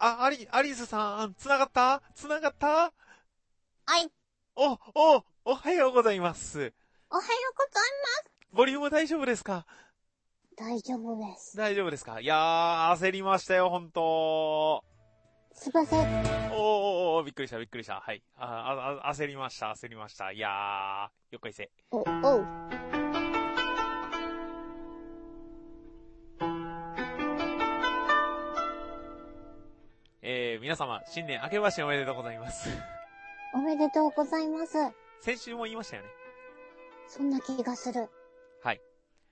アリスさん、繋がったはい。 おはようございます。 おはようございボリューム大丈夫ですか？ ます。大丈夫です。 大丈夫ですか？いやー、焦りましたよ、ほんと。 すいません。 びっくりした。はい。焦りました。いやー、よっこいせ。 おう。 皆様、新年明けましておめでとうございます。 おめでとうございます。 先週も言いましたよね。 そんな気がする。 はい。よ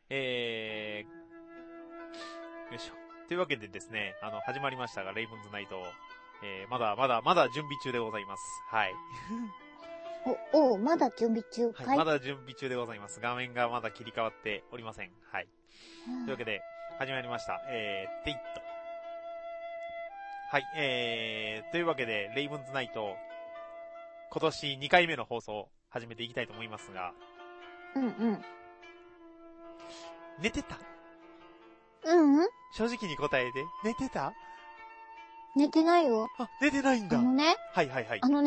いしょ。というわけでですね、始まりましたが、レイブンズナイト、まだ準備中でございます。はい。 まだ準備中かい？ はい、まだ準備中でございます。画面がまだ切り替わっておりません。はい。というわけで、始まりました。テイット。はい、というわけで、レイブンズナイト、今年2回目の放送、始めていきたいと思いますが。 うん。 寝てた？正直に答えて、寝てた？ 寝てないよ。 寝てないんだ。 ね。 はい。 はい。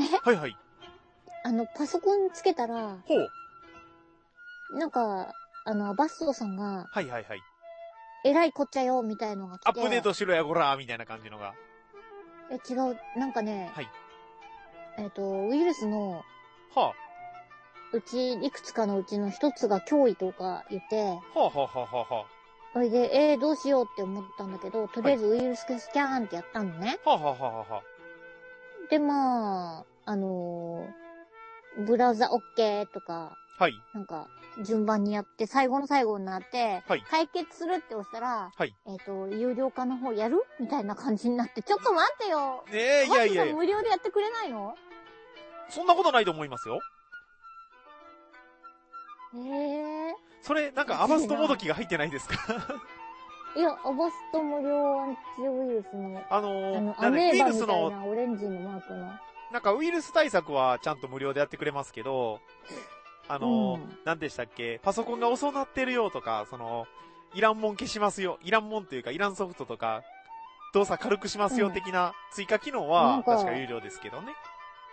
パソコンつけたら、 ほう。 なんか、バストさんが、 はい。 えらいこっちゃよ、みたいのが来て。 アップデートしろや、こらー、みたいな感じのが。 違う。なんかね、 はい。 ウイルスの、いくつかのうちの一つが脅威とか言って、それで、どうしようって思ったんだけど、とりあえずウイルススキャーンってやったのね。で、まあ、ブラウザ OK とか、 はい。 なんか、順番にやって、最後の最後になって、 はい。 解決するって押したら、 はい。 有料化の方やるみたいな感じになって、ちょっと待ってよ。 いや。 無料でやってくれないの？ そんなことないと思いますよ。それ、なんかアバストもどきが入ってないですか？ いや、アバスト無料アンチウイルスの、アメーバみたいなオレンジのマークの。 なんかウイルス対策はちゃんと無料でやってくれますけど、何でしたっけ？パソコンが遅なってるよとか、いらんもん消しますよ。いらんもんというか、いらんソフトとか、動作軽くしますよ的な追加機能は、確か有料ですけどね。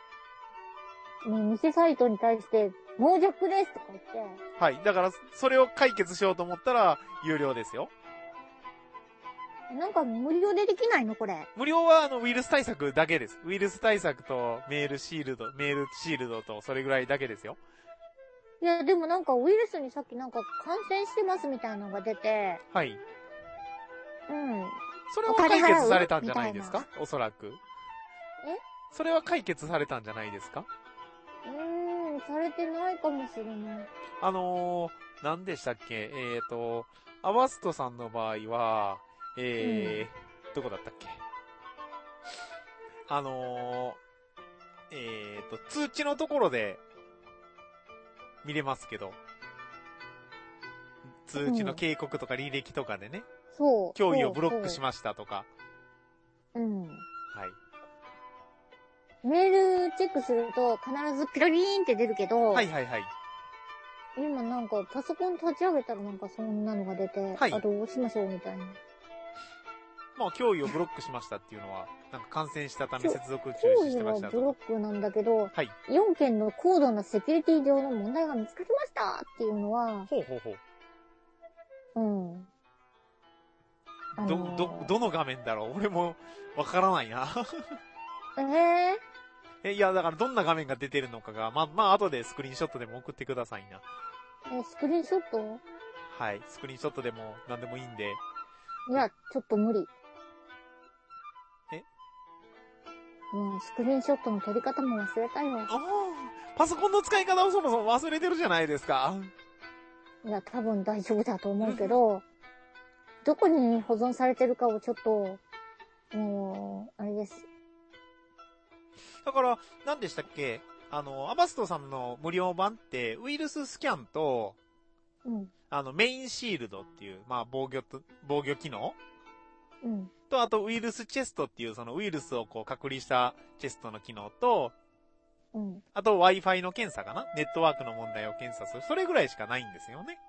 偽サイトに対して、猛弱ですとか言って。 はい。だから、それを解決しようと思ったら、有料ですよ。 なんか無料でできないのこれ。 無料はウイルス対策だけです。ウイルス対策とメールシールドとそれぐらいだけですよ。 いや、でもなんかウイルスにさっきなんか感染してますみたいなのが出て。 はい。 うん。 それは解決されたんじゃないですか？おそらく。それは解決されたんじゃないですか？ されてないかもしれない。 何でしたっけ？アバストさんの場合は、どこだったっけ？通知のところで見れますけど、通知の警告とか履歴とかでね、脅威をブロックしましたとか。はい。 メールチェックすると必ずピロリーンって出るけど、 はい。 今なんかパソコン立ち上げたらなんかそんなのが出て、どうしましょうみたいな。 まあ、脅威をブロックしましたっていうのは、なんか感染したため接続中止してましたと。 脅威はブロックなんだけど、 はい。 4件の高度なセキュリティ上の問題が見つかりましたっていうのは、 どの画面だろう？俺もわからないな。いや、だからどんな画面が出てるのかが、まあ、後でスクリーンショットでも送ってくださいな。 スクリーンショット？ はい、スクリーンショットでも何でもいいんで。 いや、ちょっと無理。スクリーンショットの撮り方も忘れたよ。 パソコンの使い方をそもそも忘れてるじゃないですか。 いや、多分大丈夫だと思うけど、どこに保存されてるかをちょっと、あれです。 だから、何でしたっけ？アバストさんの無料版って、ウイルススキャンと、メインシールドっていう、まあ、防御機能と、あと、ウイルスチェストっていう、そのウイルスをこう、隔離したチェストの機能と、あと、Wi-Fi の検査かな？ネットワークの問題を検査する。それぐらいしかないんですよね。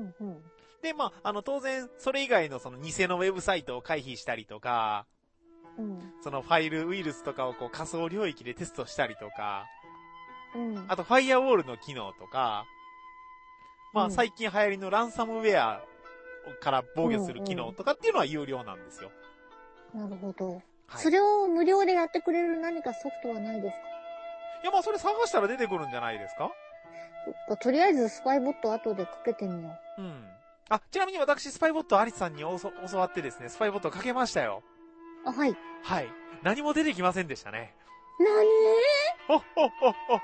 で、まあ、当然、それ以外のその偽のウェブサイトを回避したりとか、 そのファイルウイルスとかをこう仮想領域でテストしたりとか、あとファイアウォールの機能とか、まあ最近流行りのランサムウェアから防御する機能とかっていうのは有料なんですよ。 なるほど。はい、それを無料でやってくれる何かソフトはないですか？ いや、まあそれ探したら出てくるんじゃないですか？ そっか、とりあえずスパイボット後でかけてみよう。あ、ちなみに私スパイボットアリスさんに教わってですね、スパイボットかけましたよ。 あ、はい。 はい。何も出てきませんでしたね。 なにー？なんだ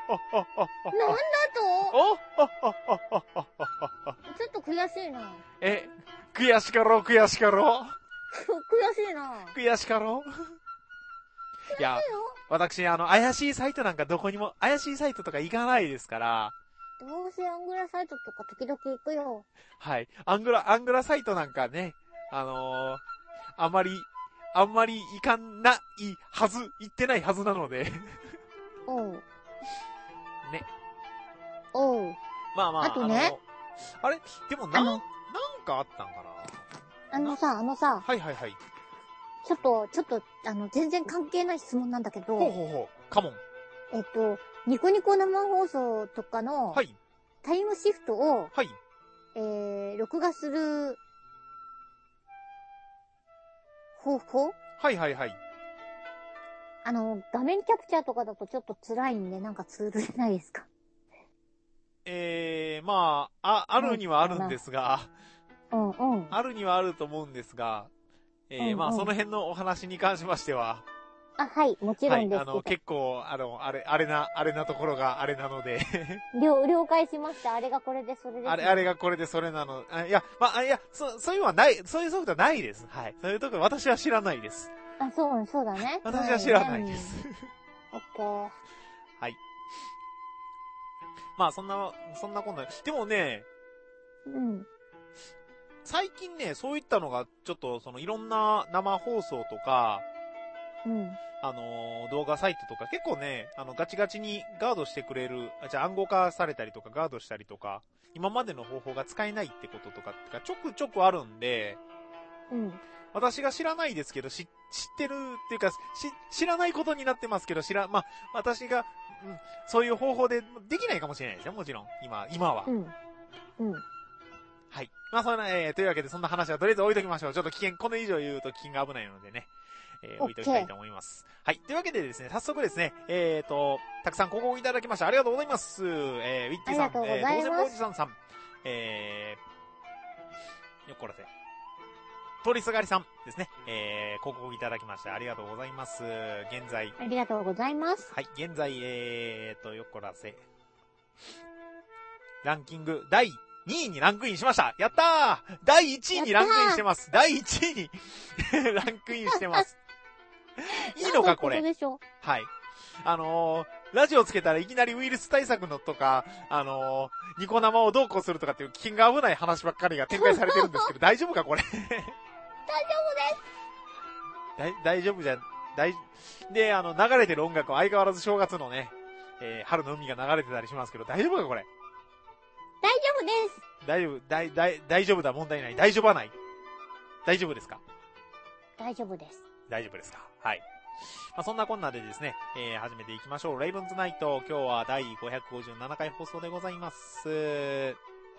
と？ちょっと悔しいな。 悔しかろう。 悔しいな。 悔しかろう。いや、私、怪しいサイトなんかどこにも、怪しいサイトとか行かないですから。 どうせアングラサイトとか時々行くよ。 はい。アングラサイトなんかね、あんまり行かないはず、行ってないはずなので。 おう。 ね。 おう。 まあ、 あとね。 あれでもなんかあったんかな。 さ。 はい。 ちょっと、全然関係ない質問なんだけど。 ほう。カモン。 ニコニコ生放送とかの、 はい。 タイムシフトを、 はい。 録画する、方法？ はい。 画面キャプチャーとかだとちょっと辛いんで、なんかツールないですか？ まあ、あるにはあるんですが、 あるにはあると思うんですが、まあ、その辺のお話に関しましては、 はい、もちろんですけど。 はい、結構、あれなところがあれなので。 了解しました。あれがこれでそれです、ね。 あれがこれでそれなの。そういうのはない、そういうソフトはないです。はい。そういうとこ私は知らないです。 あ、そうだね。 私は知らないです。 オッケー。 はい。まあ、そんなこんな。でもね、最近ね、そういったのが、ちょっと、いろんな生放送とか、動画サイトとか結構ね、ガチガチにガードしてくれる、暗号化されたりとかガードしたりとか、今までの方法が使えないってこととかがちょくちょくあるんで、私が知らないですけど、知ってるっていうか、知らないことになってますけど、私が、そういう方法でできないかもしれないですよ、もちろん。今は。はい。まあ、というわけでそんな話はとりあえず置いときましょう。ちょっとこの以上言うと危険が危ないのでね。置いときたいと思います。はい。というわけでですね、早速ですね、たくさんご応募いただきましてありがとうございます。ウィッティさん、当選坊主さん、よっこらせ。通りすがりさんですね、ご応募いただきましてありがとうございます。現在。 ありがとうございます。 はい。現在、よっこらせ。ランキング、第2位にランクインしました。やったー！第1位にランクインしてます。第1位にランクインしてます。いいのかこれ。はい。ラジオつけたらいきなりウイルス対策のとか、ニコ生をどうこうするとかっていう危険が危ない話ばっかりが展開されてるんですけど、大丈夫かこれ。大丈夫です。で、流れてる音楽は相変わらず正月のね、春の海が流れてたりしますけど、大丈夫かこれ。 大丈夫です。 大丈夫だ、問題ない。大丈夫はない。大丈夫ですか？ 大丈夫です。 大丈夫ですか？はい。まあ、そんなこんなでですね、始めていきましょう。レイブンズナイト、今日は第557回放送でございます。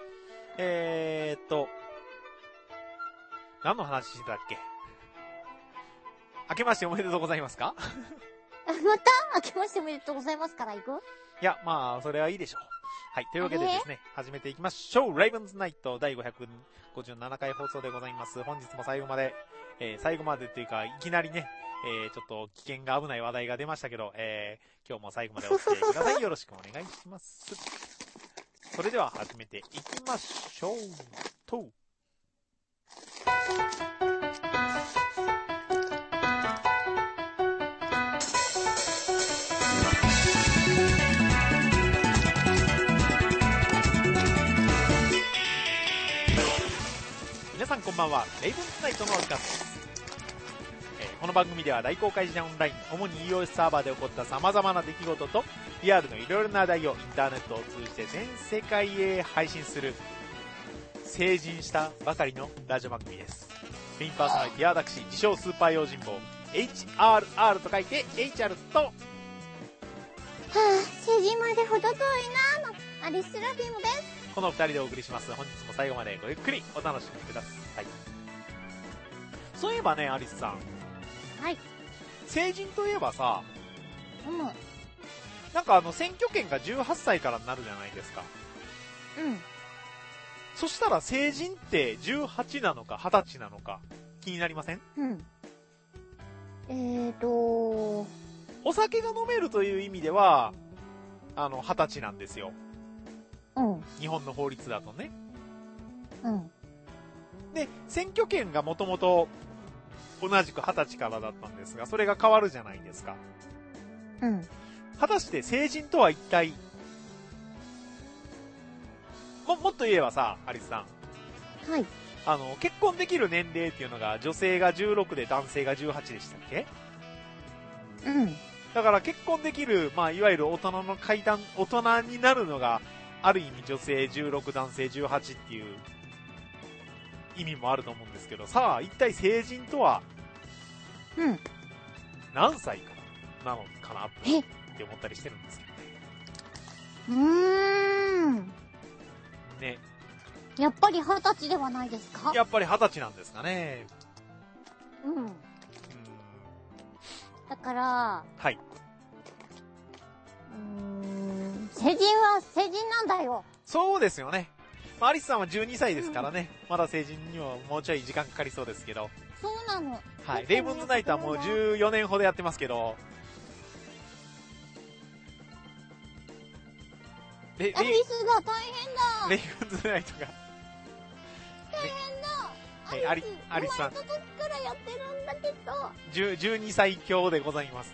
何の話してたっけ？明けましておめでとうございますか？ また明けましておめでとうございますから行く？ いや、まあ、それはいいでしょう。はい。というわけでですね、始めていきましょう。レイブンズナイト第557回放送でございます。本日も最後までというか、いきなりね、ちょっと危険が危ない話題が出ましたけど、今日も最後までお付き合いください。よろしくお願いします。それでは始めていきましょう。皆さんこんばんは。レイブンズナイトのお時間です。この番組では大公開時代オンライン、主に iOS サーバーで起こった様々な出来事と PR のいろいろな話題をインターネットを通じて全世界へ配信する成人したばかりのラジオ番組です。メインパーソナリティは私、自称スーパー用心棒、 HRR と書いて HR と、はぁ、成人までほど遠いなのアリスラフィムです。 この二人でお送りします。本日も最後までごゆっくりお楽しみください。そういえばね、アリスさん。 はい。 成人といえばさ、 うん。 なんか選挙権が18歳からになるじゃないですか。 うん。 そしたら成人って18なのか20歳なのか気になりません？ うん。 お酒が飲めるという意味では、20歳なんですよ。 うん。 日本の法律だとね。 うん。 で、選挙権がもともと同じく20歳からだったんですが、それが変わるじゃないですか。 うん。 果たして成人とは一体、もっと言えばさ、アリスさん。はい。 結婚できる年齢っていうのが女性が16で男性が18でしたっけ？ うん。 だから結婚できる、まあ、いわゆる大人の階段、大人になるのが、ある意味女性16、男性18っていう意味もあると思うんですけど、さあ、一体成人とは、 うん。 何歳からなのかなって思ったりしてるんですけどね。 ね。 やっぱり20歳ではないですか？ やっぱり20歳なんですかね。 うん。だから、 はい。 成人は成人なんだよ。 そうですよね。まあ、アリスさんは12歳ですからね、まだ成人にはもうちょい時間かかりそうですけど。 そうなの。 はい。レイブンズナイトはもう14年ほどやってますけど、 アリスが大変だ。 レイブンズナイトが。 大変だ。 アリスさん。 生まれた時からやってるんだけど。 12歳強でございます。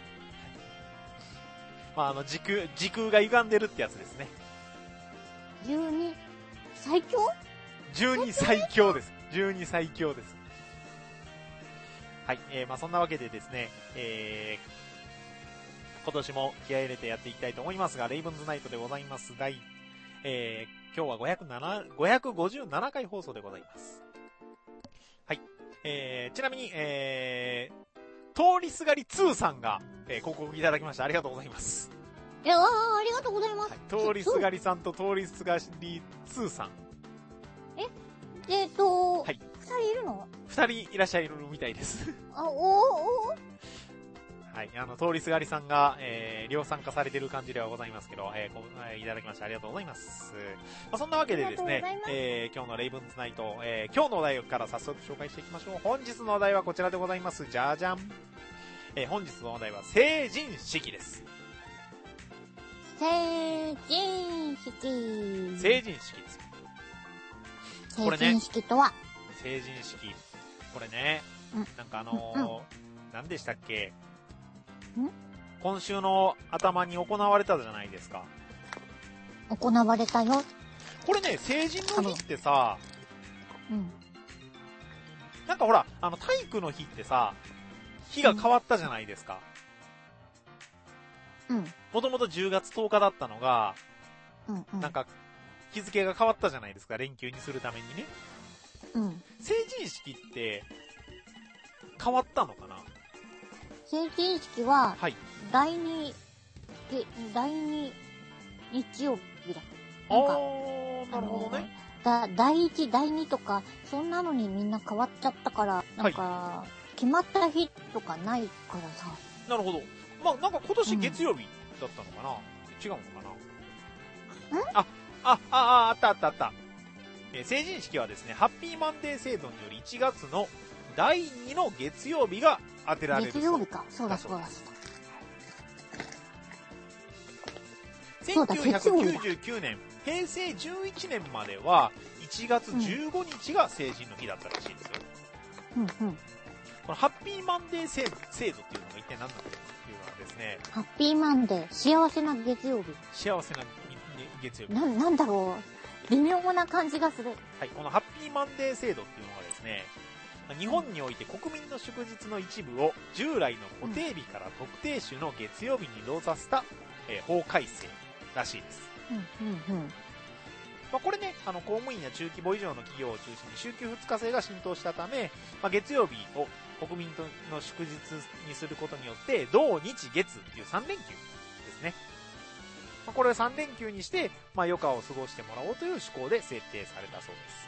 まあ、時空が歪んでるってやつですね。 12最強 ？12最強です。12最強です。はい。まあ、そんなわけでですね、今年も気合い入れてやっていきたいと思いますが、レイブンズナイトでございます。今日は557回放送でございます。はい。ちなみに、通りすがり2さんが、広告いただきました。ありがとうございます。 いやー、ありがとうございます。はい、 通りすがりさんと通りすがり2さん。 はい。2人いるの ？2人いらっしゃるみたいです。はい、通りすがりさんが、量産化されている感じではございますけど、いただきましてありがとうございます。まあ、そんなわけでですね、今日のレイブンズナイト、今日のお題から早速紹介していきましょう。本日のお題はこちらでございます。じゃじゃん。本日のお題は成人式です。 成人式。 成人式です。これね。 成人式とは？ 成人式。これね、なんか何でしたっけ？今週の頭に行われたじゃないですか。 行われたよ。 これね、成人の日ってさ、なんかほら、体育の日ってさ、日が変わったじゃないですか。もともと10月10日だったのが、なんか、日付が変わったじゃないですか、連休にするためにね。成人式って、変わったのかな？ 成人式は、第2日曜日だ。 なるほどね。 第1、第2とか、そんなのにみんな変わっちゃったから、なんか、決まった日とかないからさ。 なるほど。まあ、なんか今年月曜日だったのかな？違うのかな？あった。成人式はですね、ハッピーマンデー制度により1月の第2の月曜日が当てられる。 月曜日か。そうだ。 1999年、平成11年までは1月15日が成人の日だったらしいですよ。このハッピーマンデー制度っていうのが一体何なのかっていうのはですね。 ハッピーマンデー、幸せな月曜日。 幸せな月曜日。 なんだろう。微妙な感じがする。 はい、このハッピーマンデー制度っていうのはですね、日本において国民の祝日の一部を従来の固定日から特定種の月曜日に移動させた、法改正らしいです。まあ、これね、公務員や中規模以上の企業を中心に週休2日制が浸透したため、まあ、月曜日を、 国民の祝日にすることによって、土日月っていう3連休ですね。これを3連休にして、余暇を過ごしてもらおうという趣向で制定されたそうです。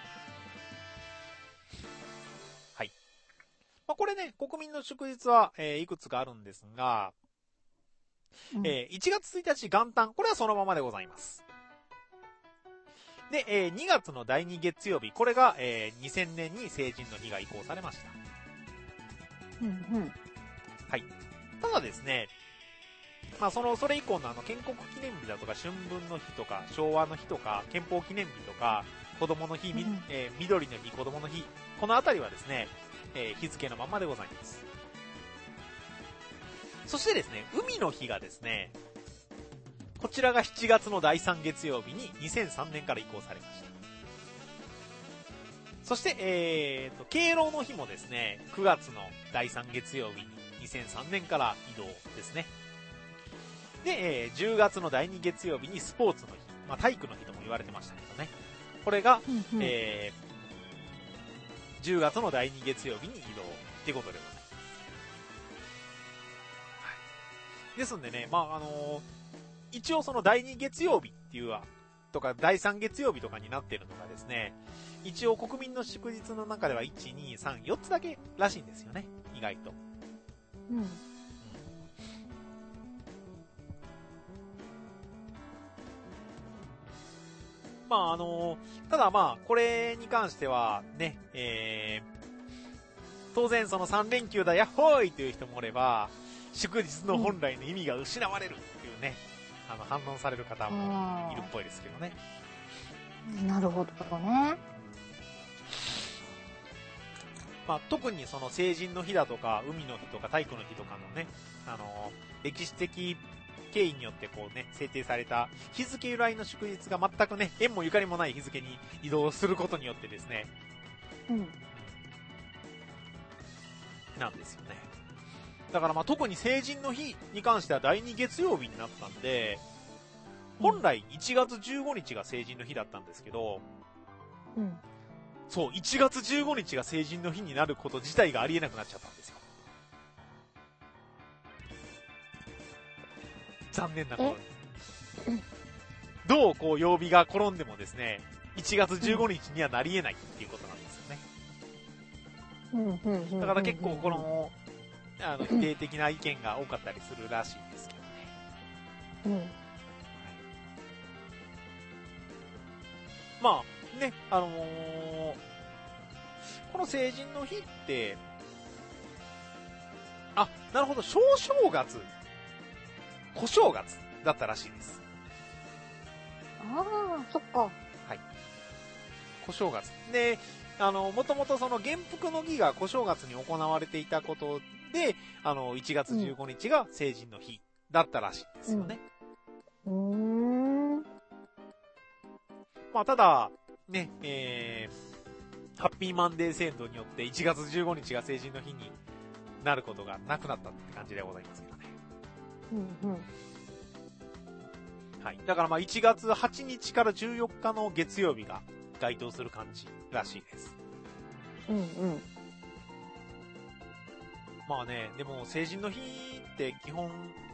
はい。これね、国民の祝日は、いくつかあるんですが、1月1日元旦、これはそのままでございます。で、2月の第2月曜日、これが、2000年に成人の日が移行されました。はい。ただですね、それ以降の建国記念日だとか、春分の日とか、昭和の日とか、憲法記念日とか、子供の日、緑の日、子供の日、このあたりはですね、日付のままでございます。そしてですね、海の日がですね、こちらが7月の第3月曜日に2003年から移行されました。そして、敬老の日もですね、9月の第3月曜日に2003年から移動ですね。で、10月の第2月曜日にスポーツの日、体育の日とも言われてましたけどね。これが、10月の第2月曜日に移動ってことでございます。はい。ですんでね、一応その第2月曜日っていうとか第3月曜日とかになっているのがですね、一応国民の祝日の中では1、2、3、4つだけらしいんですよね、意外と。ただこれに関してはね、当然その3連休だヤッホーイという人もおれば、祝日の本来の意味が失われるっていうね、反論される方もいるっぽいですけどね。 なるほどね。 特にその成人の日だとか、海の日とか体育の日とかのね、歴史的経緯によってこうね、制定された日付由来の祝日が全くね、縁もゆかりもない日付に移動することによってですね、なんですよね。だから特に成人の日に関しては第2月曜日になったんで、本来1月15日が成人の日だったんですけど、そう、1月15日が成人の日になること自体がありえなくなっちゃったんですよ。残念なことに。どうこう曜日が転んでもですね、1月15日にはなり得ないっていうことなんですよね。だから結構この、否定的な意見が多かったりするらしいんですけどね。ね、この成人の日って、なるほど、小正月、小正月だったらしいです。 そっか。 はい。小正月。で、もともとその元服の儀が小正月に行われていたことで、1月15日が成人の日だったらしいんですよね。ただ、ね、ハッピーマンデー制度によって1月15日が成人の日になることがなくなったって感じでございますけどね。はい。だから1月8日から14日の月曜日が該当する感じらしいです。でも成人の日って基本、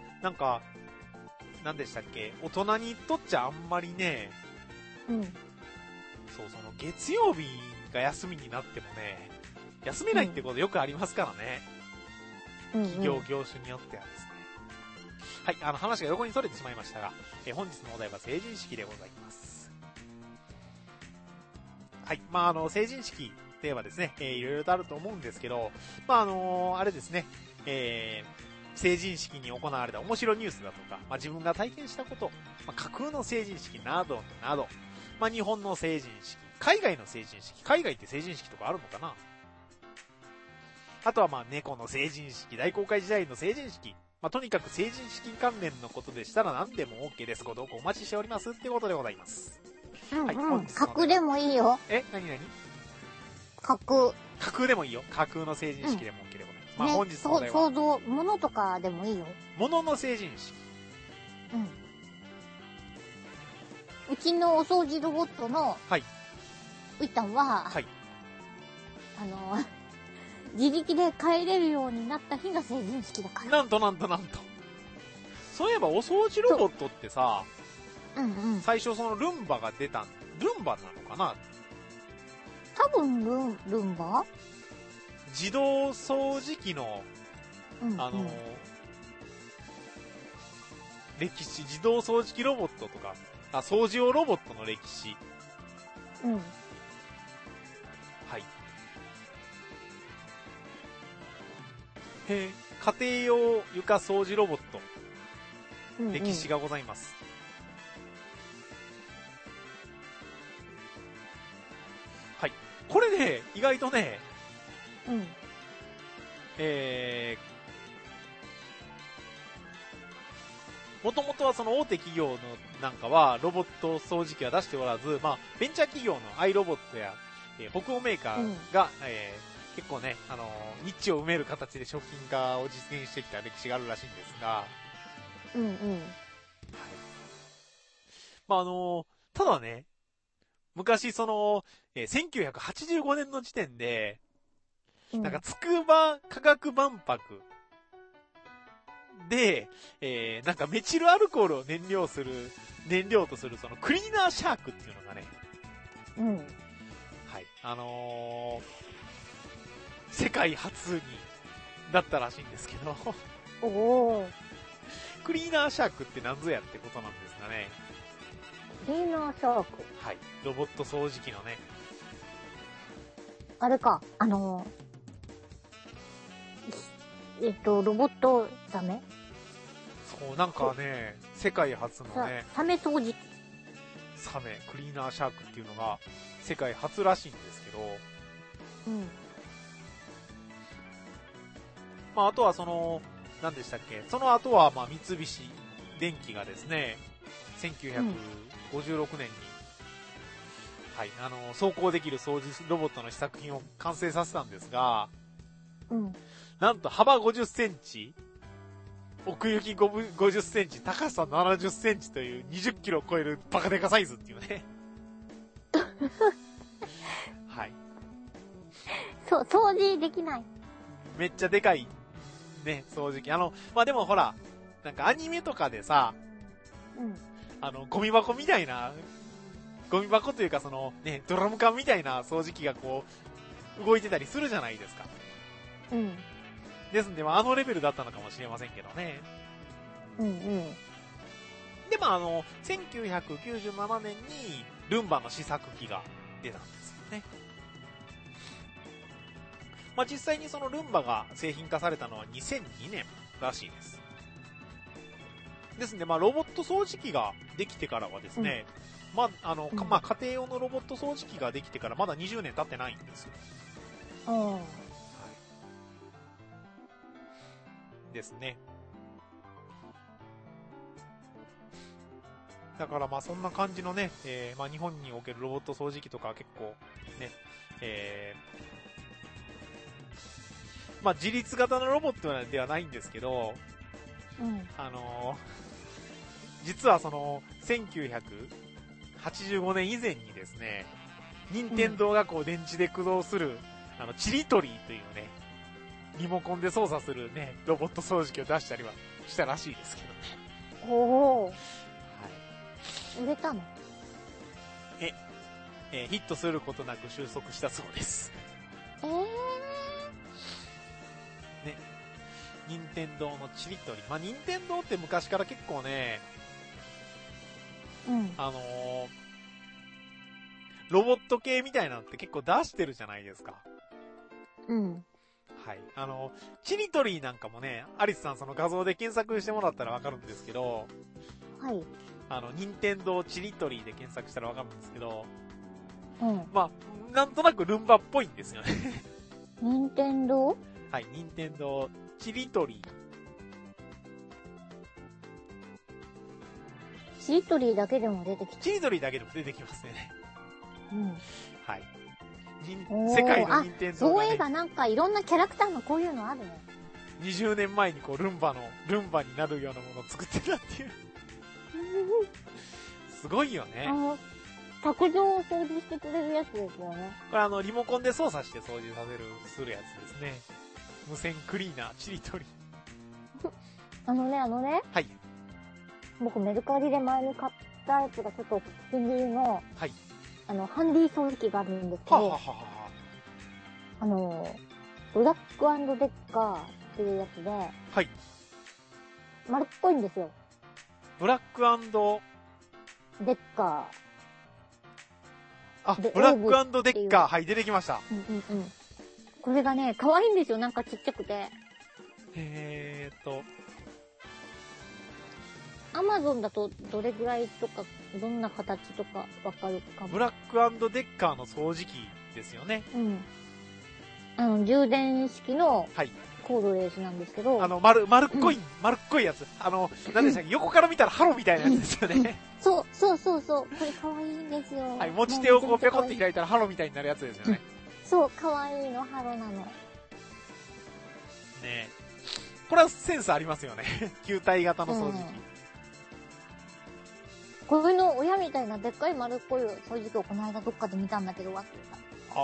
何でしたっけ、大人にとっちゃあんまりね、その月曜日が休みになってもね、休めないってことよくありますからね。企業業種によってはですね。はい、話が横にそれてしまいましたが、本日のお題は成人式でございます。はい、成人式といえばですね、いろいろとあると思うんですけど、あれですね、成人式に行われた面白いニュースだとか、自分が体験したこと、架空の成人式などなど、日本の成人式、海外の成人式、海外って成人式とかあるのかな？あとは猫の成人式、大航海時代の成人式、とにかく成人式関連のことでしたら何でも OK です。ご投稿お待ちしておりますってことでございます。 はい、架空でもいいよ。 何架空。 架空でもいいよ。架空の成人式でも OK でございます。本日のお題は。 想像、物とかでもいいよ。 物の成人式。 うちのお掃除ロボットの、 はい。 ういたんは、 はい。 自力で帰れるようになった日が成人式だから。 なんと。そういえばお掃除ロボットってさ、最初そのルンバが出た、ルンバなのかな？ 多分ルンバ？ 自動掃除機の、歴史、自動掃除機ロボットとか、掃除用ロボットの歴史。はい。家庭用床掃除ロボット。歴史がございます。はい。これね、意外とね、もともとはその大手企業のなんかはロボット掃除機は出しておらず、ベンチャー企業のアイロボットや、北欧メーカーが、結構ね、ニッチを埋める形で商品化を実現してきた歴史があるらしいんですが、ただね、昔その、1985年の時点で、なんか筑波化学万博で、なんかメチルアルコールを燃料とするそのクリーナーシャークっていうのがね、はい、世界初になったらしいんですけど、クリーナーシャークって何ぞやってことなんですかね。 クリーナーシャーク？ はい、ロボット掃除機のね。 あれか、ロボットサメ？ そう、なんかね、世界初のね、 サメ掃除機。 サメ、クリーナーシャークっていうのが世界初らしいんですけど、あとはその、何でしたっけ、その後は三菱電機がですね、1956年に、はい、走行できる掃除ロボットの試作品を完成させたんですが、なんと幅50センチ、奥行き50センチ、高さ70センチという20キロを超えるバカデカサイズっていうね。はい。 掃除できない。 めっちゃでかい、ね、掃除機。でもほら、なんかアニメとかでさ、ゴミ箱みたいな、ゴミ箱というかその、ね、ドラム缶みたいな掃除機がこう、動いてたりするじゃないですか。ですんで、レベルだったのかもしれませんけどね。で、1997年に、ルンバの試作機が出たんですよね。実際にそのルンバが製品化されたのは2002年らしいです。ですんで、ロボット掃除機ができてからはですね、家庭用のロボット掃除機ができてからまだ20年経ってないんですよ。ですね。だからそんな感じのね、日本におけるロボット掃除機とか結構ね、自立型のロボットではないんですけど、実はその1985年以前にですね、任天堂がこう電池で駆動するチリトリーというね、リモコンで操作するね、ロボット掃除機を出したりはしたらしいですけどね。 はい。売れたの？ ヒットすることなく収束したそうです。ね。任天堂のチリトリ。任天堂って昔から結構ね、ロボット系みたいなのって結構出してるじゃないですか。はい。チリトリーなんかもね、アリスさんその画像で検索してもらったらわかるんですけど、 はい。 任天堂チリトリーで検索したらわかるんですけど、なんとなくルンバっぽいんですよね。 任天堂？ はい、任天堂チリトリー。 チリトリーだけでも出てきた。 チリトリーだけでも出てきますね。はい。 世界の任天堂、そういえばなんかいろんなキャラクターのこういうのあるね。 20年前にこうルンバになるようなものを作ってたっていう。すごいよね。 卓上を掃除してくれるやつですよね。 これリモコンで操作して掃除するやつですね。無線クリーナー、ちりとり。 あのね。 はい。 僕メルカリで前に買ったやつがちょっと気に入りの、 はい。 ハンディ掃除機があるんですけど、ブラック&デッカーっていうやつで、 はい。 丸っこいんですよ。 ブラック& デッカー。ブラック&デッカー。はい、出てきました。 これがね、可愛いんですよ。なんかちっちゃくて。アマゾンだとどれぐらいとか、どんな形とかわかるかも。 ブラック&デッカーの掃除機ですよね。 充電式のコードレスなんですけど。 丸っこいやつ。何でしたっけ、横から見たらハロみたいなやつですよね。 そう。これ可愛いんですよ。 はい、持ち手をこうペコって開いたらハロみたいになるやつですよね。 そう、可愛いの、ハロなの。ねえ。これはセンスありますよね。球体型の掃除機。 こういうの親みたいなでっかい丸っこい掃除機をこの間どっかで見たんだけど忘れた。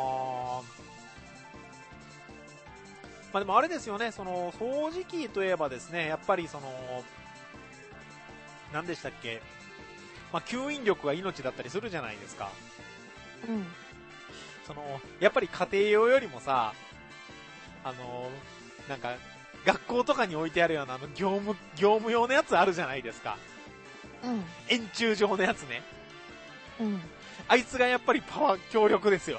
まあでもあれですよね、その掃除機といえばですね、やっぱり何でしたっけ、まあ吸引力が命だったりするじゃないですか。やっぱり家庭用よりもさ、なんか学校とかに置いてあるような業務用のやつあるじゃないですか。円柱状のやつね。あいつがやっぱり強力ですよ。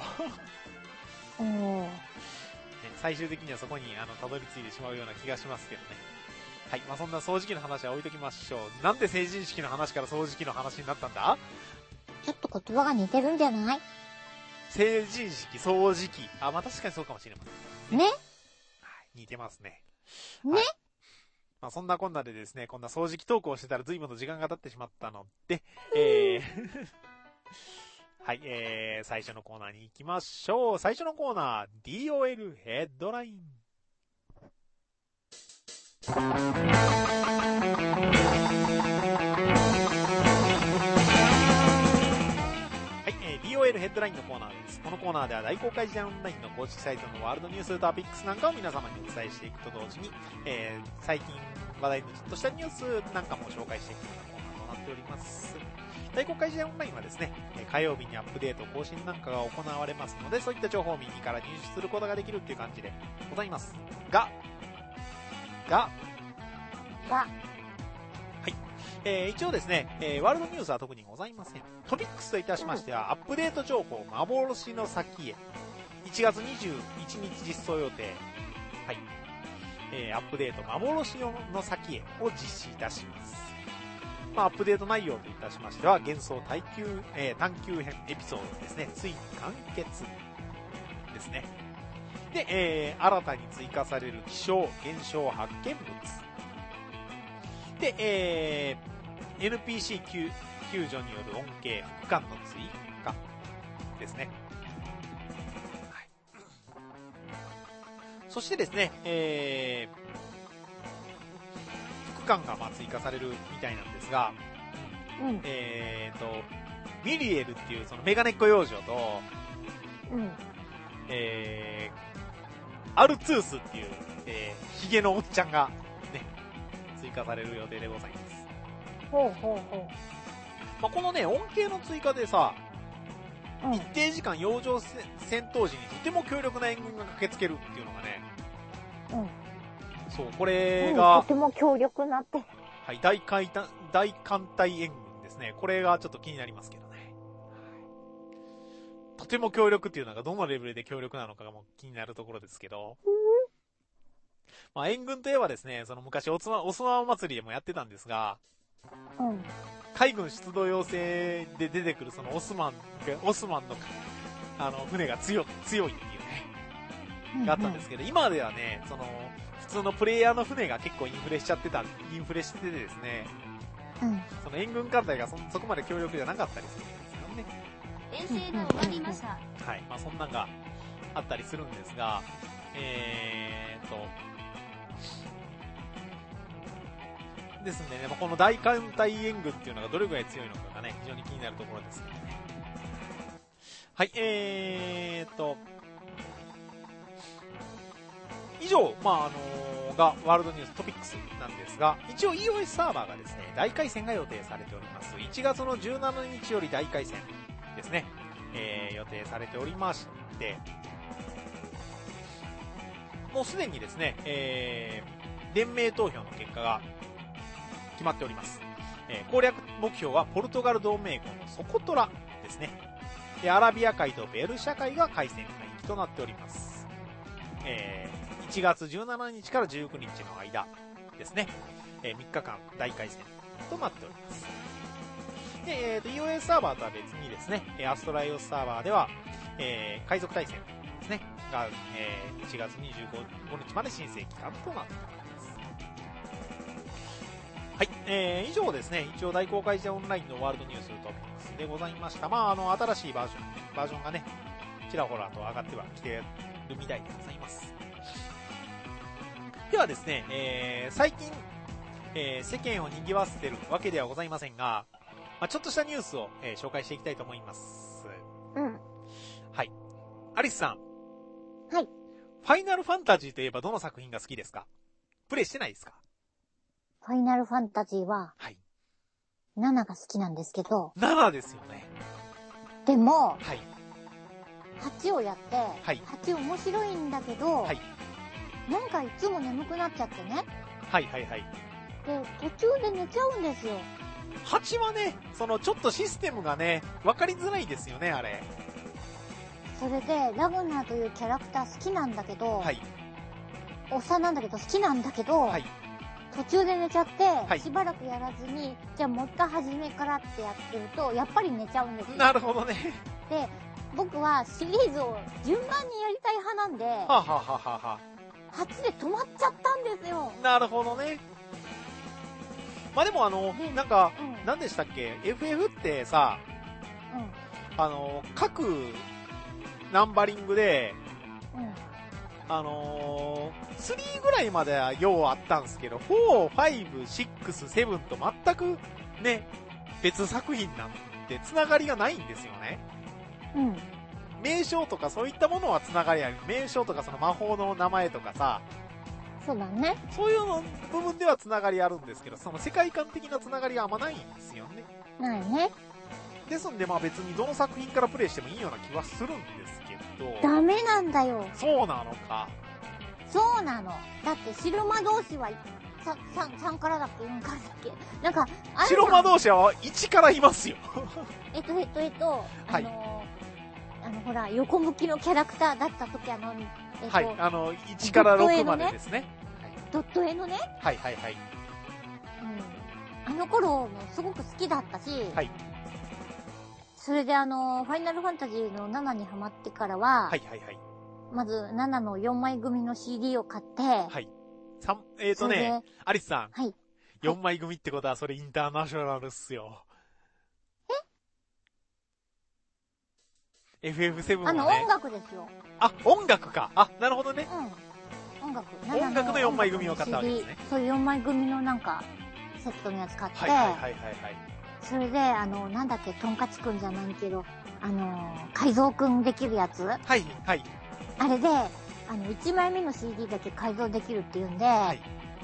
最終的にはそこにたどり着いてしまうような気がしますけどね。はい。まあ、そんな掃除機の話は置いときましょう。なんで成人式の話から掃除機の話になったんだ？ ちょっと言葉が似てるんじゃない？ 成人式、掃除機。まあ確かにそうかもしれませんね。 ね？ はい、似てますね。 ね？ はい、まあそんなこんなでですね、こんな掃除機トークをしてたら随分と時間が経ってしまったので、はい、最初のコーナーに行きましょう。最初のコーナー、DOL ヘッドライン。DOL ヘッドラインのコーナーです。このコーナーでは大公開時代オンラインの公式サイトのワールドニューストピックスなんかを皆様にお伝えしていくと同時に、最近話題のちょっとしたニュースなんかも紹介していくようなコーナーとなっております。大公開時代オンラインはですね、火曜日にアップデート更新なんかが行われますので、そういった情報を右から入手することができるっていう感じでございますが、一応ですね、ワールドニュースは特にございません。トピックスといたしましては、アップデート情報幻の先へ、1月21日実装予定、はい、アップデート幻の先へを実施いたします。まあ、アップデート内容といたしましては、幻想探求編エピソードですね、ついに完結ですね。で、新たに追加される気象、現象発見物。で、NPC 救助による恩恵、副艦の追加ですね。はい。そしてですね、副艦が追加されるみたいなんですが、ミリエルっていうそのメガネっ子幼女と、アルツースっていう、ヒゲのおっちゃんがね、追加される予定でございます。まあ、このね、恩恵の追加でさ、一定時間洋上戦闘時にとても強力な援軍が駆けつけるっていうのがね、そう、これが、 とても強力なって。 はい、大艦隊援軍ですね。これがちょっと気になりますけどね。とても強力っていうのがどのレベルで強力なのかがもう気になるところですけど。まあ、援軍といえばですね、その昔オスマ祭りでもやってたんですが、海軍出動要請で出てくるそのオスマンの船が強いっていうね、があったんですけど、今ではね、その普通のプレイヤーの船が結構インフレしててですね、その援軍艦隊がそこまで強力じゃなかったりするんですよね。 遠征が終わりました。 はい、まあそんなんがあったりするんですが、 ですんでね、この大艦隊援軍っていうのがどれぐらい強いのかがね、非常に気になるところですけどね。はい、以上、がワールドニューストピックスなんですが、一応 EOS サーバーがですね、大回戦が予定されております。1月の17日より大回戦ですね、予定されておりまして、もうすでにですね、連盟投票の結果が決まっております。攻略目標はポルトガル同盟国のソコトラですね。アラビア海とベルシャ海が開戦海域となっております。1月17日から19日の間ですね、3日間大回戦となっております。で、EOS サーバーとは別にですね、アストライオスサーバーでは、海賊対戦ですね、が、1月25日まで申請期間となっております。はい、以上ですね、一応大公開時オンラインのワールドニューストピックスでございました。新しいバージョンがね、ちらほらと上がってはきてるみたいでございます。ではですね、最近、世間を賑わせてるわけではございませんが、ちょっとしたニュースを、紹介していきたいと思います。 うん。 はい。アリスさん。 はい。 ファイナルファンタジーといえばどの作品が好きですか？プレイしてないですか？ ファイナルファンタジーは、 はい。 7が好きなんですけど。 7ですよね。 でも、 はい。 8をやって、はい。8面白いんだけど、はい。なんかいつも眠くなっちゃってね。 はいはいはい。 で、途中で寝ちゃうんですよ。 8はね、ちょっとシステムがね、わかりづらいですよね、あれ。 それで、ラグナーというキャラクター好きなんだけど、はい。おっさんなんだけど好きなんだけど、はい。途中で寝ちゃって、はい。しばらくやらずに、じゃあもう一回初めからってやってると、やっぱり寝ちゃうんですよ。 なるほどね。 で、僕はシリーズを順番にやりたい派なんで、ははははは。 8で止まっちゃったんですよ。 なるほどね。でもなんか、何でしたっけ ?FF ってさ、各ナンバリングで、3ぐらいまではようあったんですけど、4、5、6、7と全くね、別作品なんて繋がりがないんですよね。 うん。 名称とかそういったものは繋がりある。名称とかその魔法の名前とかさ、 そうだね。 そういうの部分では繋がりあるんですけど、その世界観的な繋がりはあんまないんですよね。 ないね。 ですんで別にどの作品からプレイしてもいいような気はするんですけど。 ダメなんだよ。 そうなのか。 そうなの。だって白魔同士は3からだっけ4からだっけなんか、 白魔同士は1からいますよ。 はい。ほら、横向きのキャラクターだった時はい、1から6までですね。 ドット絵のね。 はいはいはい。 うん。あの頃もすごく好きだったし、はい。それでファイナルファンタジーの7にハマってからは、はいはいはい。まず7の4枚組の CD を買って、はい。 アリスさん。はい。4枚組ってことはそれインターナショナルっすよ。FF7 はね。 音楽ですよ。 音楽か。なるほどね。 うん。音楽の4枚組を買ったわけですね。 そういう4枚組のなんか、セットのやつ買って、はいはいはいはい。それで、なんだっけ、トンカチくんじゃないけど、改造くんできるやつ？ はいはい。 あれで、1枚目の CD だけ改造できるっていうんで、はい。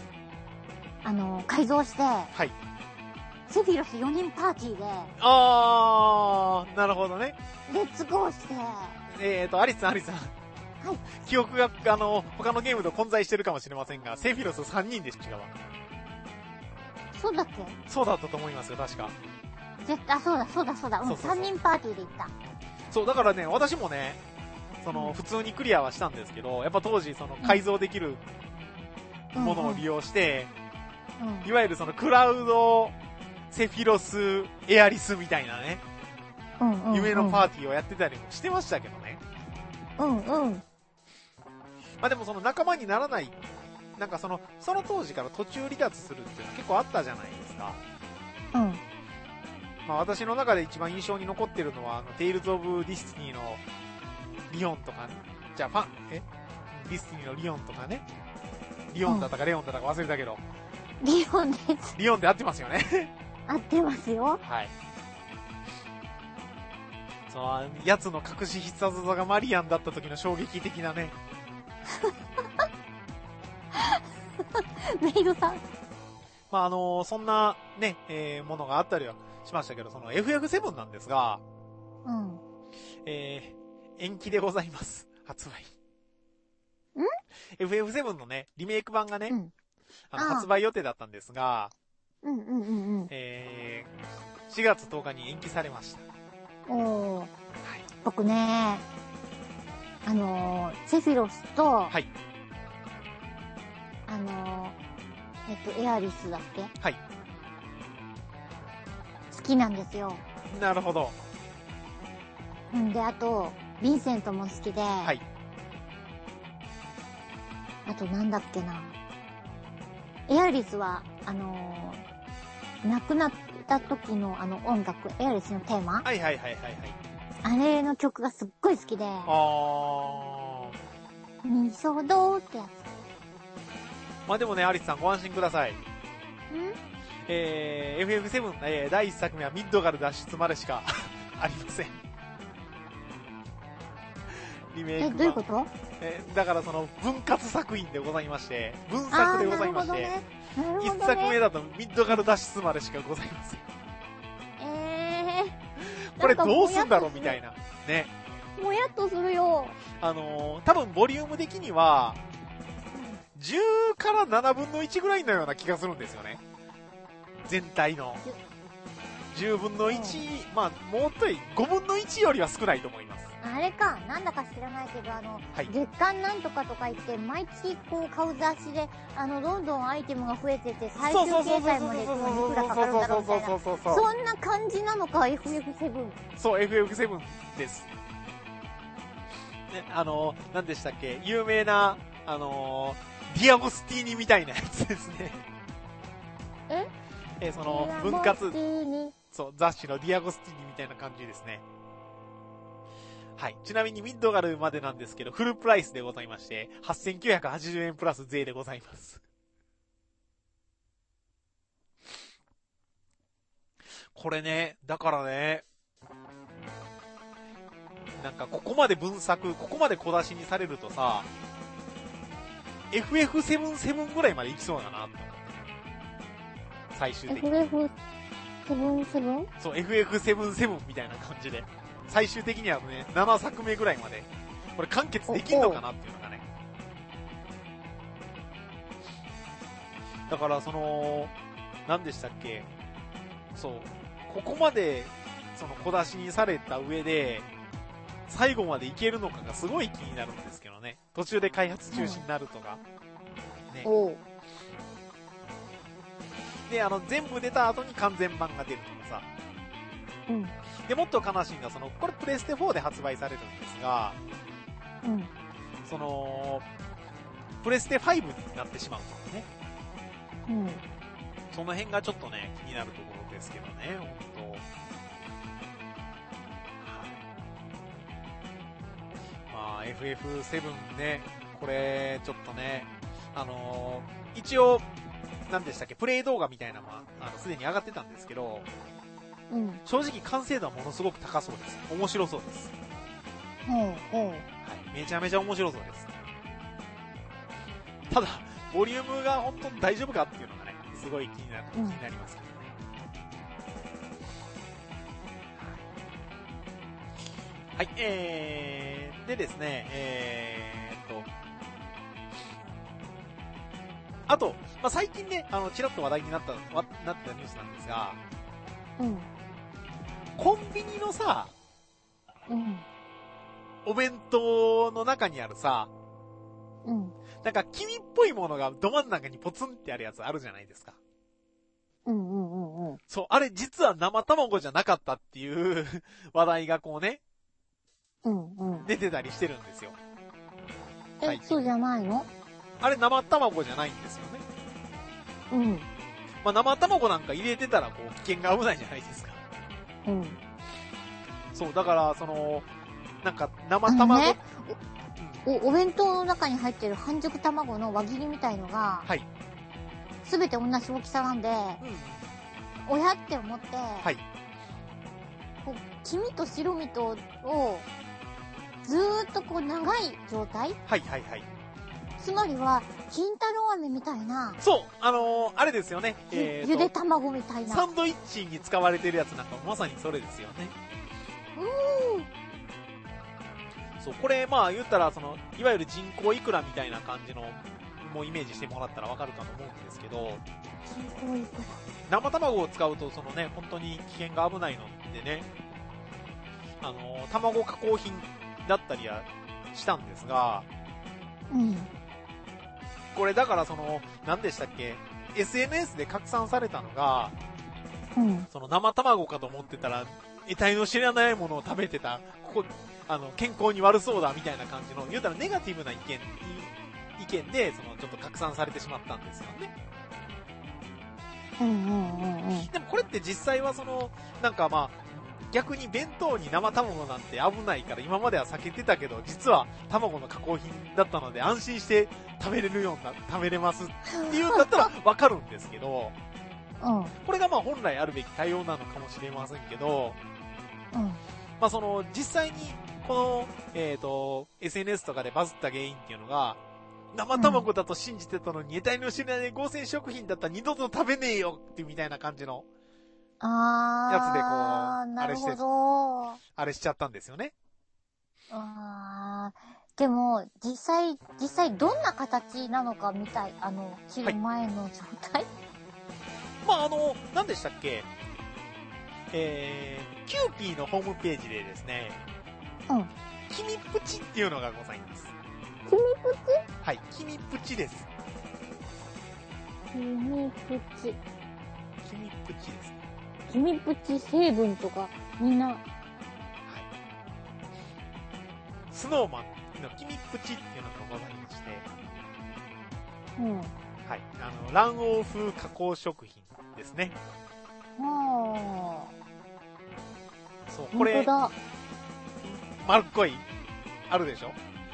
改造して、はい。セフィロス4人パーティーで。 なるほどね。 レッツゴーして。 アリスさん。はい。記憶が、他のゲームと混在してるかもしれませんが、セフィロス3人で違うわ。 そうだっけ？ そうだったと思いますよ、確か。 そうだ。3人パーティーで行った。 そう、だからね、私もね、普通にクリアはしたんですけど、やっぱ当時、改造できるものを利用して、いわゆるクラウド、セフィロス、エアリスみたいなね、夢のパーティーをやってたりもしてましたけどね。でも仲間にならない、なんかその当時から途中離脱するっていうのは結構あったじゃないですか。私の中で一番印象に残ってるのは、テイルズ・オブ・ディスティニーのリオンとか、ディスティニーのリオンとかね。リオンだったかレオンだったか忘れたけど、 リオンです。 リオンで合ってますよね。 合ってますよ。 はい。その、やつの隠し必殺技がマリアンだった時の衝撃的なね。 メイドさん。 まあ、そんなね、ものがあったりはしましたけど、その FF7 なんですが、 うん。 延期でございます。発売。FF7 のね、リメイク版がね、発売予定だったんですが、4月10日に延期されました。 はい、僕ね、セフィロスと、 はい。 エアリスだっけ？ はい。 好きなんですよ。 なるほど。 で、あと、ヴィンセントも好きで、 はい。 あとなんだっけな。エアリスは、亡くなった時の音楽、エアリスのテーマ？ はいはいはいはいはい。 あれの曲がすっごい好きで。ミソドーってやつ。 まあでもね、アリスさんご安心ください。FF7、第1作目はミッドガル脱出までしかありません。リメイク版。 どういうこと？ だからその分割作品でございまして、分作でございまして、1作目だとミッドガル脱出までしかございません。これどうすんだろうみたいな。ね。 もやっとするよ。 多分ボリューム的には、10から7分の1ぐらいのような気がするんですよね。全体の。10分の1、まあ、もっと5分の1よりは少ないと思います。 あれか、なんだか知らないけど、月間なんとかとか言って、毎月こう買う雑誌で、どんどんアイテムが増えてて、最終形態までいくのにいくらかかるんだろうみたいな。そんな感じなのか、FF7。 そう、FF7 です。ね、何でしたっけ、有名な、ディアゴスティーニみたいなやつですね。その、分割、そう、雑誌のディアゴスティーニみたいな感じですね。はい。ちなみにミッドガルまでなんですけど、フルプライスでございまして、8980円プラス税でございます。これね、だからね、なんかここまで分作、ここまで小出しにされるとさ、FF77 ぐらいまでいきそうだなって思って。最終的に。 FF77？ そう、FF77 みたいな感じで。最終的にはね、7作目ぐらいまで、これ完結できんのかなっていうのがね。だからその、何でしたっけ、そう、ここまで、その小出しにされた上で、最後までいけるのかがすごい気になるんですけどね。途中で開発中止になるとか。ね。で、全部出た後に完全版が出るとかさ。で、もっと悲しいのは、これプレステ4で発売されるんですが、その、プレステ5になってしまうとかね。その辺がちょっとね、気になるところですけどね、ほんと。まあ、FF7 ね、これ、ちょっとね、一応、何でしたっけ、プレイ動画みたいなのは、すでに上がってたんですけど、正直完成度はものすごく高そうです。面白そうです。はい。めちゃめちゃ面白そうです。ただ、ボリュームが本当に大丈夫かっていうのがね、すごい気になりますけどね。はい、でですね、あと、まあ、最近ね、ちらっと話題になったニュースなんですが、コンビニのさ、お弁当の中にあるさ、なんか黄身っぽいものがど真ん中にポツンってあるやつあるじゃないですか。そう、あれ実は生卵じゃなかったっていう話題がこうね、出てたりしてるんですよ。 そうじゃないの？ あれ生卵じゃないんですよね。まあ、生卵なんか入れてたらこう危険が危ないじゃないですか。そう、だから、なんか生卵、 お弁当の中に入ってる半熟卵の輪切りみたいのが、 すべて同じ大きさなんで、親って思って、 はい。 こう黄身と白身とをずーっとこう長い状態、 はいはいはい。 つまりは金太郎飴みたいな、 そうあれですよね。 ゆで卵みたいなサンドイッチに使われてるやつなんかまさにそれですよね。そう、これまあ言ったらいわゆる人工イクラみたいな感じのもうイメージしてもらったらわかるかと思うんですけど、 人工イクラ、 生卵を使うと本当に危険が危ないのでね、卵加工品だったりはしたんですが、これだから何でしたっけ、 SNS で拡散されたのが、生卵かと思ってたら得体の知らないものを食べてた、健康に悪そうだみたいな感じの、言うたらネガティブな意見でちょっと拡散されてしまったんですよね。でもこれって実際はなんかまあ逆に弁当に生卵なんて危ないから今までは避けてたけど、実は卵の加工品だったので安心して食べれますっていうんだったらわかるんですけど、これがまあ本来あるべき対応なのかもしれませんけど、まあ実際にこのSNS とかでバズった原因っていうのが、生卵だと信じてたのに得体の知らない合成食品だったら二度と食べねえよっていうみたいな感じのやつであれしちゃったんですよね。 でも実際どんな形なのかみたい、切る前の状態、 まあ何でしたっけ、キューピーのホームページでですね、キミプチっていうのがございます。 キミプチ？ はい、キミプチです。 キミプチ。 キミプチです。 キミプチ成分とかみんな。はい。 スノーマンのキミプチっていうのがございまして。はい。卵黄風加工食品ですね。そう、これ。 本当だ。 丸っこい、あるでしょ？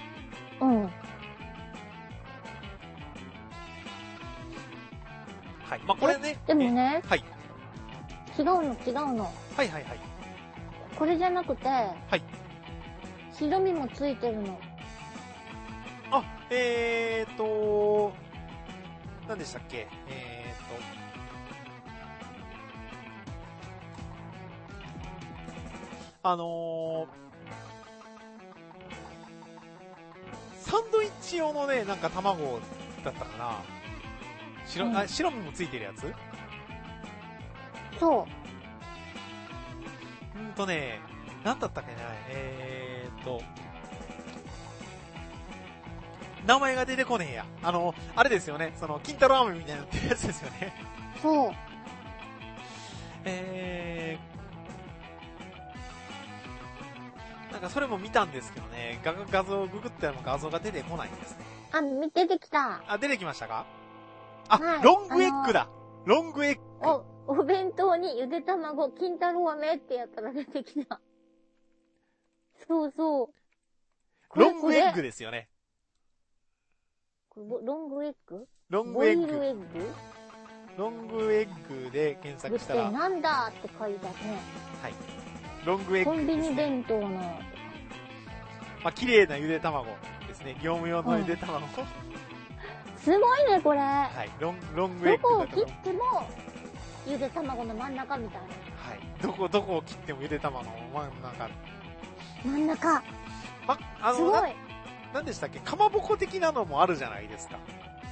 はい。まあ、これね。 でもね。 はい。 違うの。 はいはいはい。 これじゃなくて。 はい。 白身もついてるの。 あ、何でしたっけ？サンドイッチ用のね、なんか卵だったかな。白身もついてるやつ？ そう。 なんだったっけな、名前が出てこねえや。あれですよね、金太郎飴みたいなってやつですよね。 そう。 なんかそれも見たんですけどね、画像をググったら画像が出てこないんですね。 出てきた。 出てきましたか？はい、ロングエッグだ。ロングエッグ。 お弁当にゆで卵、金太郎飴ってやったら出てきた。そうそう。 ロングエッグですよね。 ロングエッグ？ ロングエッグ。 ボイルエッグ？ ロングエッグで検索したら。 なんだって書いてあるね。 はい。ロングエッグですね。 コンビニ弁当の。 まあ、綺麗なゆで卵ですね。業務用のゆで卵。 すごいね、これ。 はい。ロングエッグ。 どこを切っても、ゆで卵の真ん中みたいな。 はい。どこを切ってもゆで卵の真ん中。すごい。 何でしたっけ？かまぼこ的なのもあるじゃないですか。ね。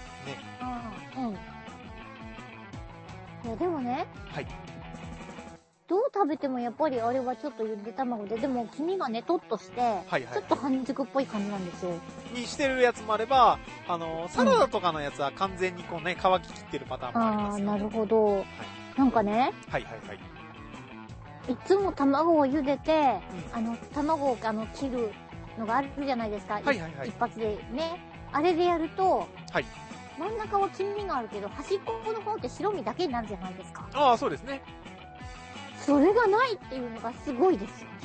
いや、でもね。 はい。 どう食べてもやっぱりあれはちょっとゆで卵で、でも黄身がね、とっとして、ちょっと半熟っぽい感じなんですよ。 にしてるやつもあれば、サラダとかのやつは完全にこうね、乾ききってるパターンもありますよね。 なるほど。はい、なんかね。 はい。 いつも卵を茹でて、卵を切るのがあるじゃないですか。一発でね。あれでやると、はい。真ん中は黄身があるけど、端っこの方って白身だけになるじゃないですか。 ああ、そうですね。 それがないっていうのがすごいですよね。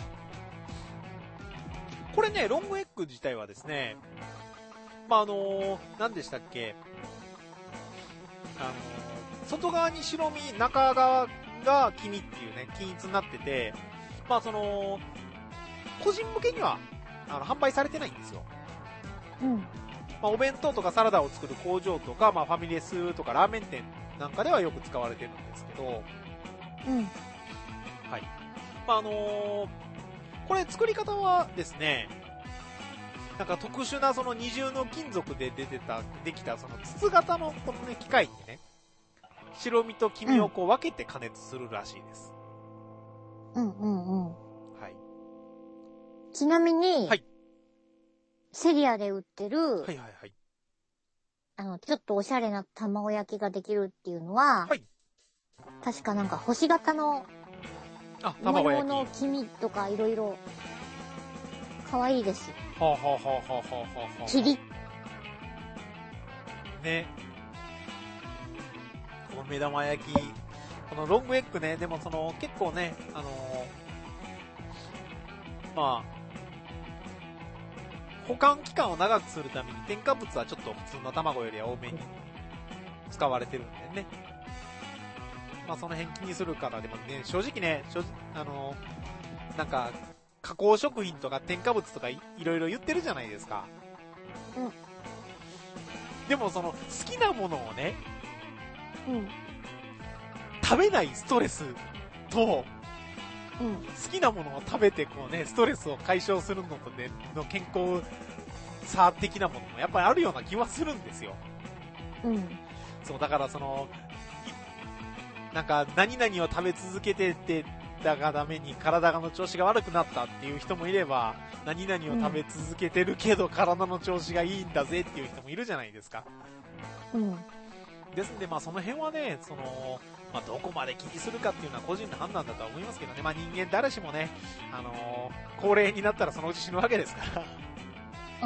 これね、ロングエッグ自体はですね、まあ、何でしたっけ？ 外側に白身、中側が黄身っていうね、均一になってて、まあその、個人向けには、販売されてないんですよ。 うん。 まあお弁当とかサラダを作る工場とか、まあファミレスとかラーメン店なんかではよく使われてるんですけど、 うん。 はい。まあこれ作り方はですね、なんか特殊なその二重の金属でできたその筒型のこのね、機械にね、白身と黄身をこう分けて加熱するらしいです。 うんうんうん。 はい。 ちなみに、 はい。 セリアで売ってる、 はいはいはい。 ちょっとおしゃれな卵焼きができるっていうのは、 はい。 確かなんか星型の、 卵焼きの黄身とかいろいろ、かわいいです。 はあはあはあはあはあはあ。 キリッ。 ね。この目玉焼き、このロングエッグね、でもその結構ね、まあ、保管期間を長くするために添加物はちょっと普通の卵よりは多めに使われてるんでね。まあその辺気にするからでもね、正直ね、なんか、加工食品とか添加物とかいろいろ言ってるじゃないですか。 うん。 でもその好きなものをね、 うん。 食べないストレスと、 うん。 好きなものを食べてこうね、ストレスを解消するのとね、の健康さ的なものもやっぱりあるような気はするんですよ。 うん。 そう、だからその、なんか何々を食べ続けてて、だがダメに体の調子が悪くなったっていう人もいれば、何々を食べ続けてるけど体の調子がいいんだぜっていう人もいるじゃないですか。 うん。 ですんで、まあその辺はね、まあどこまで気にするかっていうのは個人の判断だとは思いますけどね。まあ人間誰しもね、高齢になったらそのうち死ぬわけですから。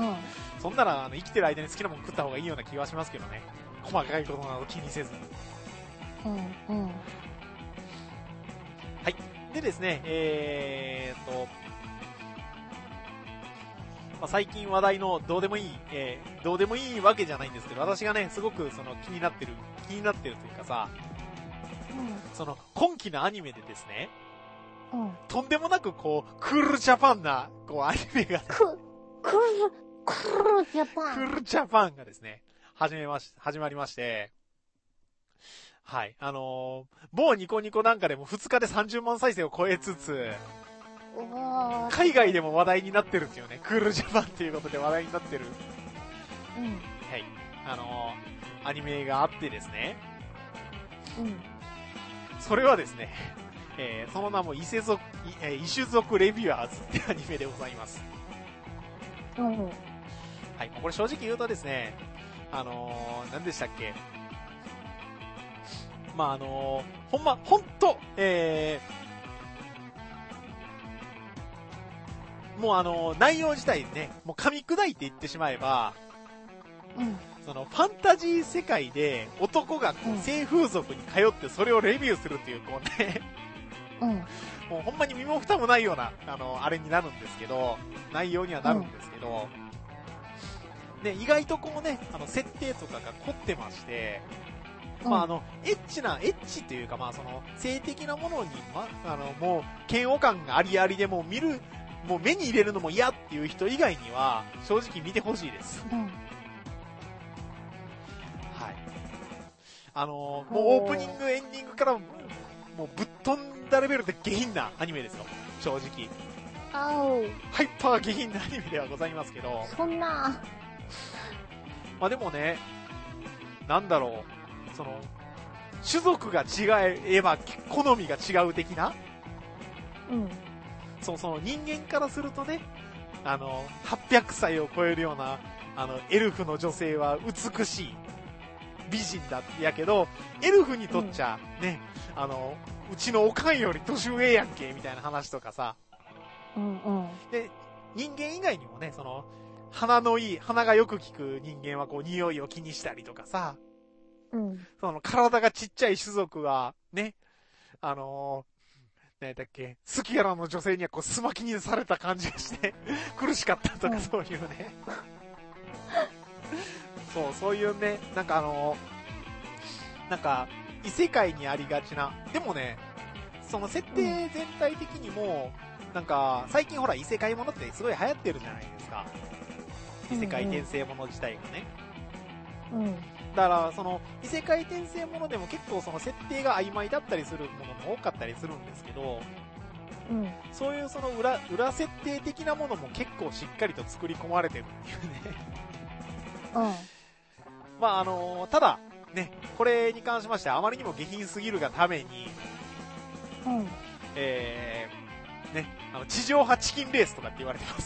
うん。 そんなら生きてる間に好きなもの食った方がいいような気はしますけどね。細かいことなど気にせず。 うん。うん。 はい。でですね、まあ、最近話題のどうでもいいわけじゃないんですけど、私がね、すごく気になってるというかさ、その今期のアニメでですね、とんでもなくこう、クールジャパンな、こうアニメが、ね、クールジャパン。 クールジャパンがですね、始まりまして、はい。某ニコニコなんかでも2日で30万再生を超えつつ、海外でも話題になってるっていうね、クールジャパンっていうことで話題になってる。 うん。 はい。アニメがあってですね。 うん。 それはですね、その名も異種族レビュアーズってアニメでございます。 うん。 はい。これ正直言うとですね、何でしたっけ、まあほんと、もう内容自体ね、もう噛み砕いて言ってしまえば、 うん。 そのファンタジー世界で男がこう性風俗に通ってそれをレビューするっていうこうね、 うん。 もうほんまに身も蓋もないようなあれになるんですけど、内容にはなるんですけど、ね、意外とこうね、設定とかが凝ってまして、まあエッチというか、まあその、性的なものに、もう、嫌悪感がありありでもう目に入れるのも嫌っていう人以外には、正直見てほしいです。 うん。 はい。もうオープニング、エンディングから、もうぶっ飛んだレベルで下品なアニメですよ。正直。ハイパー下品なアニメではございますけど。 そんな。 まあでもね、なんだろう。種族が違えば好みが違う的な、 うん、 その人間からするとね、800歳を超えるようなエルフの女性は美しい美人だやけど、エルフにとっちゃね、うちのおかんより年上やんけみたいな話とかさ、 うんうん、 で人間以外にもね、鼻がよく効く人間はこう匂いを気にしたりとかさ、 うん、 体がちっちゃい種族は、ね、何だっけ、スキャラの女性にはこう、スマキにされた感じがして、苦しかったとか、そういうね。そういうね、なんか異世界にありがちな、でもね、その設定全体的にも、なんか、最近ほら異世界ものってすごい流行ってるじゃないですか。異世界転生もの自体がね。 うん。 だから、その、異世界転生ものでも結構その設定が曖昧だったりするものも多かったりするんですけど、 うん、 そういうその裏設定的なものも結構しっかりと作り込まれてるっていうね。 うん。 まあただ、ね、これに関しましてはあまりにも下品すぎるがために、 うん。 ね、地上波チキンレースとかって言われてます。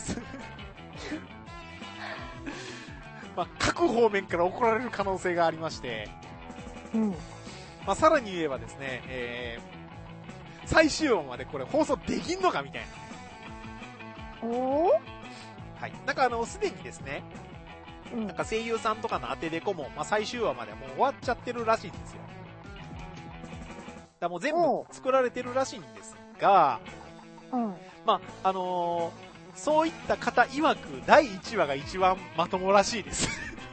まあ、各方面から怒られる可能性がありまして、 うん。 まあ、さらに言えばですね、最終話までこれ放送できんのかみたいな。おー？ はい。なんかすでにですね、うん、なんか声優さんとかの当てでこも、まあ、最終話までもう終わっちゃってるらしいんですよ。だもう全部作られてるらしいんですが、 うん。 まあ、そういった方曰く第1話が一番まともらしいです。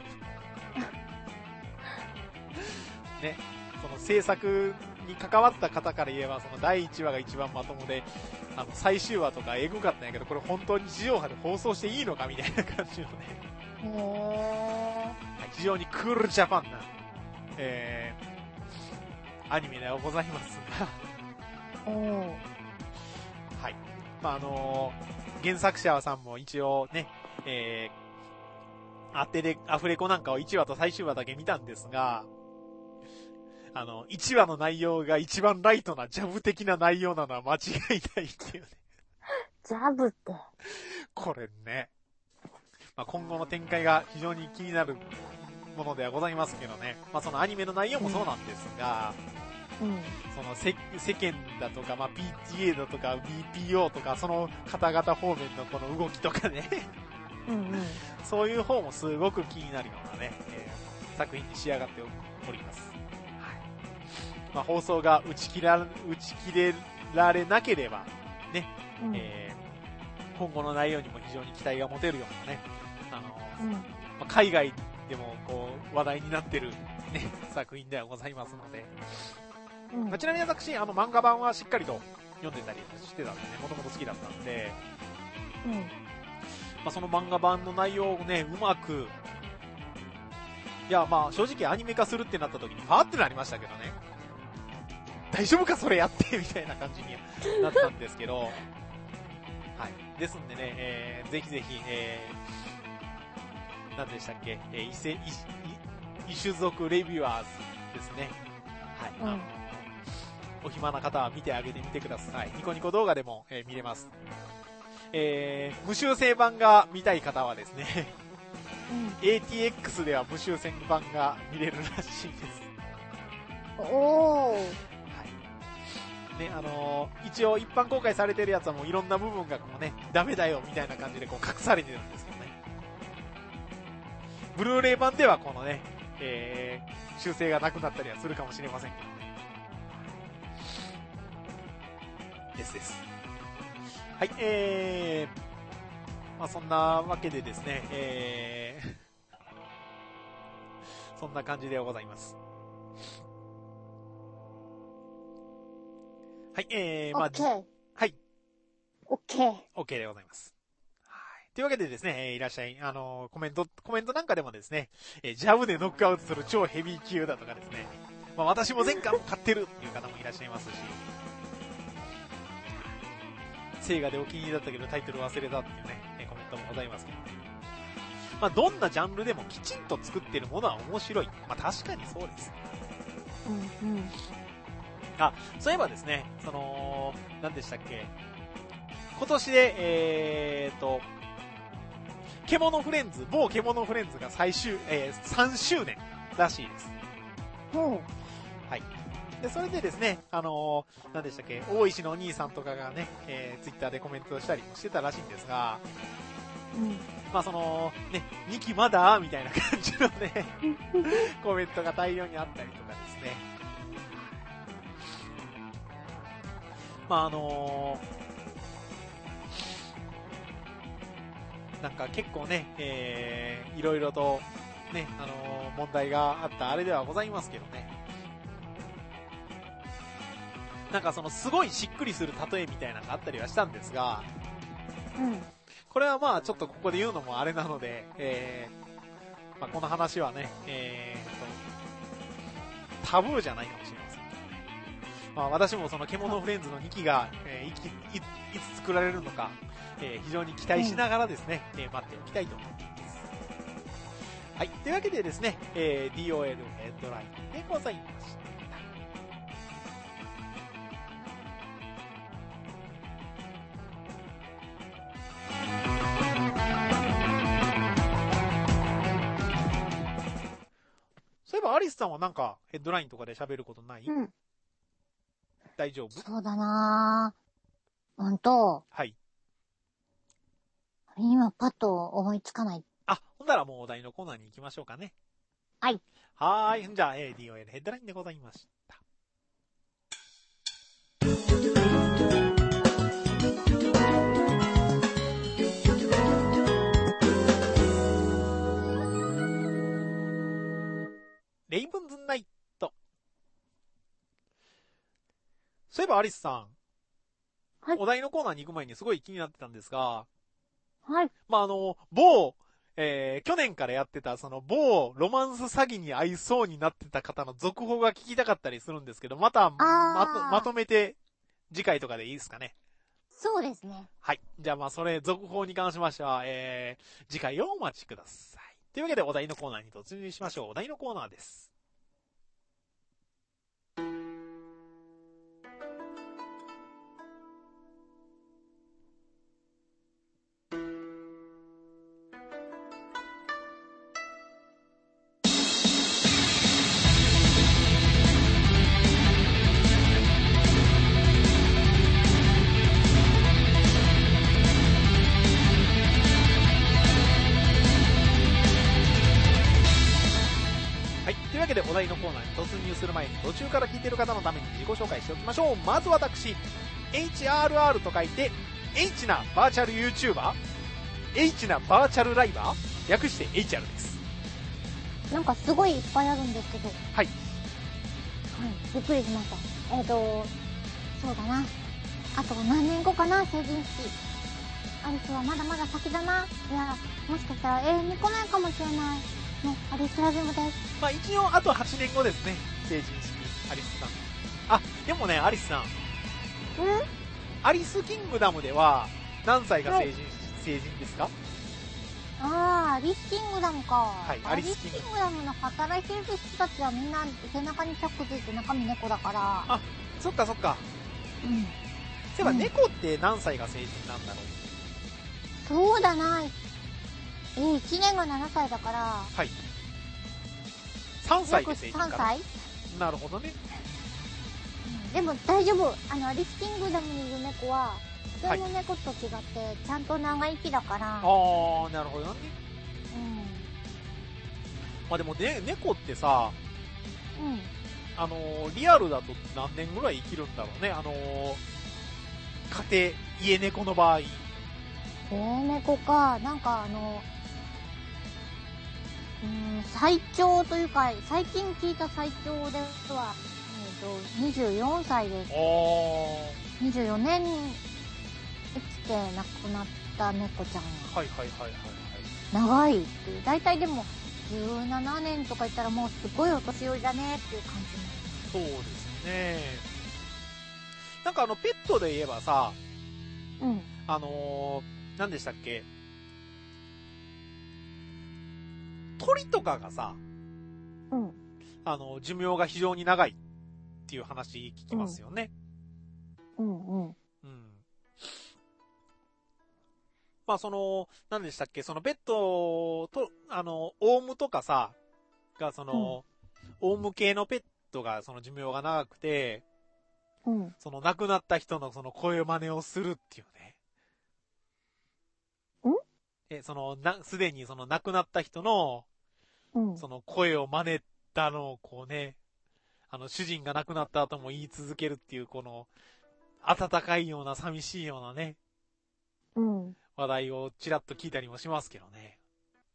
ね。その制作に関わった方から言えば、その第1話が一番まともで、最終話とかエグかったんやけど、これ本当に地上波で放送していいのかみたいな感じのね。非常にクールジャパンな、アニメではございますが。はい。まあ、原作者さんも一応ね、アフレコなんかを1話と最終話だけ見たんですが、1話の内容が一番ライトなジャブ的な内容なのは間違いないっていうね。 ジャブって。 これね。まあ、今後の展開が非常に気になるものではございますけどね。まあ、そのアニメの内容もそうなんですが、 うん、 その世間だとか、まあ、PTA だとか BPO とか、その方々方面のこの動きとかね。 うんうん、 そういう方もすごく気になるようなね、作品に仕上がっております。まあ、放送が打ち切れられなければ、ね、うん、今後の内容にも非常に期待が持てるようなね、 うん、 まあ、海外でもこう話題になってる、ね、作品ではございますので、うんまあ、ちなみに私、漫画版はしっかりと読んでたりしてたんでね、もともと好きだったんで、 うんまあ、その漫画版の内容をね、うまく、いや、まあ、正直アニメ化するってなった時に、はぁってなりましたけどね。大丈夫かそれやってみたいな感じになったんですけど、はい。ですんでね、ぜひぜひ、何でしたっけ、異種族レビュアーズですね。はい。お暇な方は見てあげてみてください。ニコニコ動画でも、見れます。無修正版が見たい方はですね、ATX では無修正版が見れるらしいです。 おー。 ね、一応一般公開されてるやつはもういろんな部分がこうね、ダメだよみたいな感じでこう隠されてるんですけどね。ブルーレイ版ではこのね、修正がなくなったりはするかもしれませんけどね。です。はい、まあそんなわけでですね、そんな感じでございます。はい、まあ、はい。OK でございます。はい。というわけでですね、いらっしゃい、コメントなんかでもですね、ジャブでノックアウトする超ヘビー級だとかですね、まあ私も前回も買ってるっていう方もいらっしゃいますし、セイガでお気に入りだったけどタイトル忘れたっていうね、コメントもございますけどね。まあどんなジャンルでもきちんと作ってるものは面白い。まあ確かにそうです。 うんうん。 あ、そういえばですね、何でしたっけ、今年で、某フレンズが3周年らしいです。はい。で、それでですね、何でしたっけ、大石のお兄さんとかがね、ツイッターでコメントしたりもしてたらしいんですが、まあね、2期まだみたいな感じのね、コメントが大量にあったりとかですね。まあなんか結構ね、いろいろとね、問題があったあれではございますけどね。 なんかそのすごいしっくりする例えみたいなのがあったりはしたんですが、 うん。 これはまあちょっとここで言うのもあれなので、まあ、この話はね、タブーじゃないかもしれません。まあ私もその獣フレンズの2期が、いつ作られるのか、非常に期待しながらですね、待っておきたいと思っています。はい。というわけでですね、DOL ヘッドラインでございました。そういえばアリスさんはなんかヘッドラインとかで喋ることない？うん。大丈夫？ そうだなぁ。 はい。 今パッと思いつかない。 あ、ほんならもうお題のコーナーに行きましょうかね。 はい。 はーい。じゃあ、DOL ヘッドラインでございました。レイブンズナイト。そういえばアリスさん。はい。お題のコーナーに行く前にすごい気になってたんですが。 はい。 まあ、某、去年からやってた、その某ロマンス詐欺に合いそうになってた方の続報が聞きたかったりするんですけど、また、まとめて、次回とかでいいですかね。 そうですね。 はい。じゃあまあ、それ、続報に関しましては、次回をお待ちください。というわけで、お題のコーナーに突入しましょう。お題のコーナーです。お題のコーナーに突入する前に途中から聞いている方のために自己紹介しておきましょう。まず私、HRR と書いて H なバーチャル YouTuber、 H なバーチャルライバー、略して HR です。 なんかすごいいっぱいあるんですけど。 はい。はい、 びっくりしました。そうだな。あと何年後かな、成人式。アリスはまだまだ先だな。いや、もしかしたら永遠に来ないかもしれない。ね、アリスラジムです。 まあ一応あと8年後ですね、成人式、アリスさん。あ、でもね、アリスさん。アリスキングダムでは何歳が成人ですか？ アリスキングダムか。 はい、 アリスキングダムの働いてる人たちはみんな背中にチャックついて中身猫だから。 あ、そっかそっか。うん。そういえば猫って何歳が成人なんだろう？そうだな。1年が7歳だから。 はい。3歳で成人かな。3歳？なるほどね。 でも大丈夫。アリスキングダムにいる猫は、普通の猫と違って、ちゃんと長生きだから。 あー、なるほどね。まあでもね、猫ってさ、リアルだと何年ぐらい生きるんだろうね。家猫の場合。 家猫か、なんか最長というか、最近聞いた最長では、24歳です。24年生きて亡くなった猫ちゃんが。はいはいはいはい、はい。長いっていう。だいたいでも、17年とか言ったらもうすごいお年寄りだねっていう感じ。 そうですね。なんかペットで言えばさ、何でしたっけ？鳥とかがさ、寿命が非常に長いっていう話聞きますよね。まあ何でしたっけ？そのペットと、オウムとかさ、がオウム系のペットが寿命が長くて、亡くなった人の声真似をするっていうね。すでに亡くなった人の、声を真似たのをこうね、主人が亡くなった後も言い続けるっていう、温かいような寂しいようなね、話題をちらっと聞いたりもしますけどね。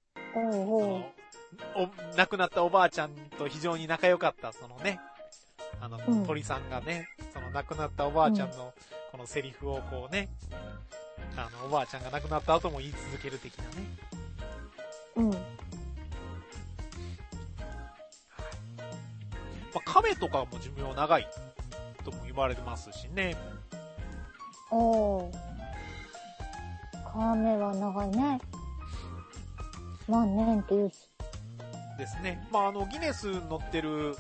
亡くなったおばあちゃんと非常に仲良かった、 鳥さんがね、その亡くなったおばあちゃんのこのセリフをこうね、おばあちゃんが亡くなった後も言い続ける的なね。 うん。 まあ、亀とかも寿命長いとも言われてますしね。 おー。亀は長いね。万年って言うし。 ですね。まあ、ギネスに載ってる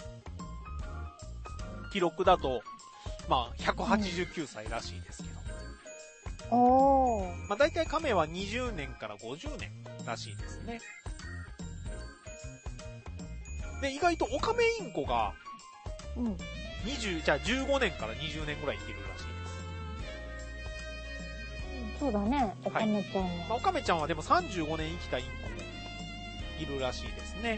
記録だと、まあ、189歳らしいですけど。 おー。 まあ、大体亀は20年から50年らしいですね。で、意外とオカメインコが、15年から20年ぐらい生きるらしいです。そうだね、オカメちゃんは。 まあ、オカメちゃんはでも35年生きたインコもいるらしいですね。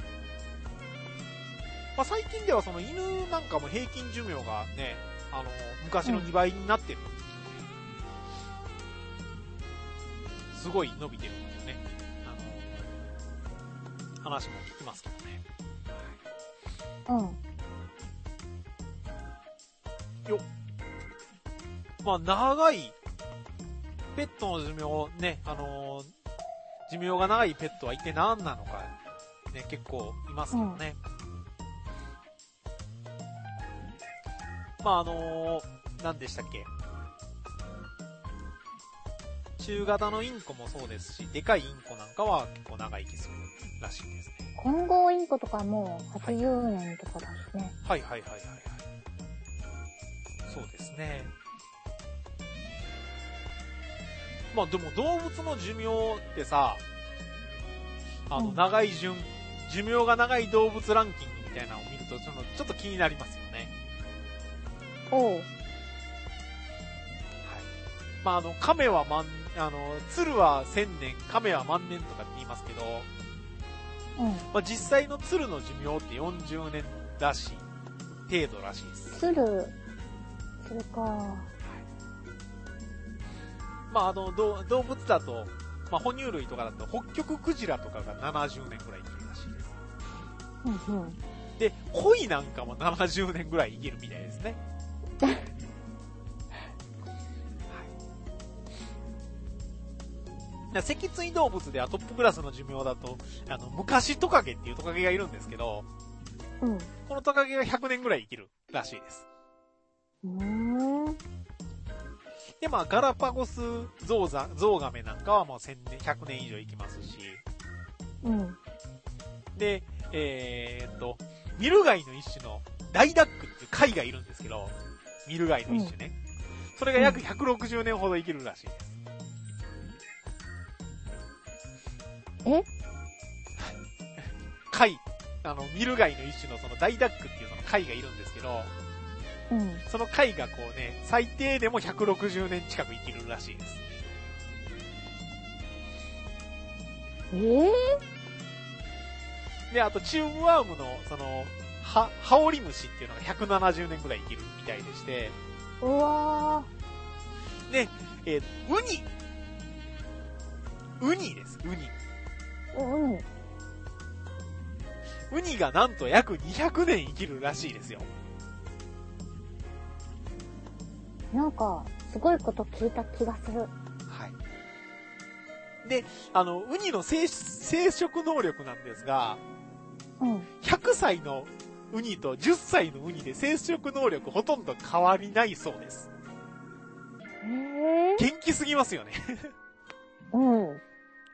まあ、最近ではその犬なんかも平均寿命がね、昔の2倍になってる。すごい伸びてるんですね。話も聞きますけどね。よっ。まあ、長い、ペットの寿命ね、寿命が長いペットは一体何なのか、ね、結構いますけどね。まあ、何でしたっけ。中型のインコもそうですし、でかいインコなんかは結構長生きするらしいですね。 混合インコとかも80年とかだしね。 はいはいはいはいはい。そうですね。まあでも動物の寿命ってさ、長い寿命が長い動物ランキングみたいなのを見ると、ちょっと気になりますよね。 おう。はい。 まあ亀は鶴は1000年、亀は万年とかって言いますけど、まあ実際の鶴の寿命って40年らしい、程度らしいです。 鶴か。 まあ動物だと、まあ哺乳類とかだと、北極クジラとかが70年ぐらい生きるらしいです。で、鯉なんかも70年ぐらい生きるみたいですね。脊椎動物ではトップクラスの寿命だと、昔トカゲっていうトカゲがいるんですけど、このトカゲが100年ぐらい生きるらしいです。で、まあ、ガラパゴスゾウガメなんかはもう1000年、100年以上生きますし、で、ミルガイの一種のダイダックっていう貝がいるんですけど、ミルガイの一種ね。それが約160年ほど生きるらしいです。貝、ミルガイの一種のそのダイダックっていうその貝がいるんですけど、その貝がこうね、最低でも160年近く生きるらしいです。で、あとチューブワームの、その、ハオリムシっていうのが170年くらい生きるみたいでして。 うわー。で、ウニです、ウニ。ウニがなんと約200年生きるらしいですよ。 なんか、すごいこと聞いた気がする。はい。 で、ウニの生殖能力なんですが、100歳のウニと10歳のウニで生殖能力ほとんど変わりないそうです。元気すぎますよね。はい。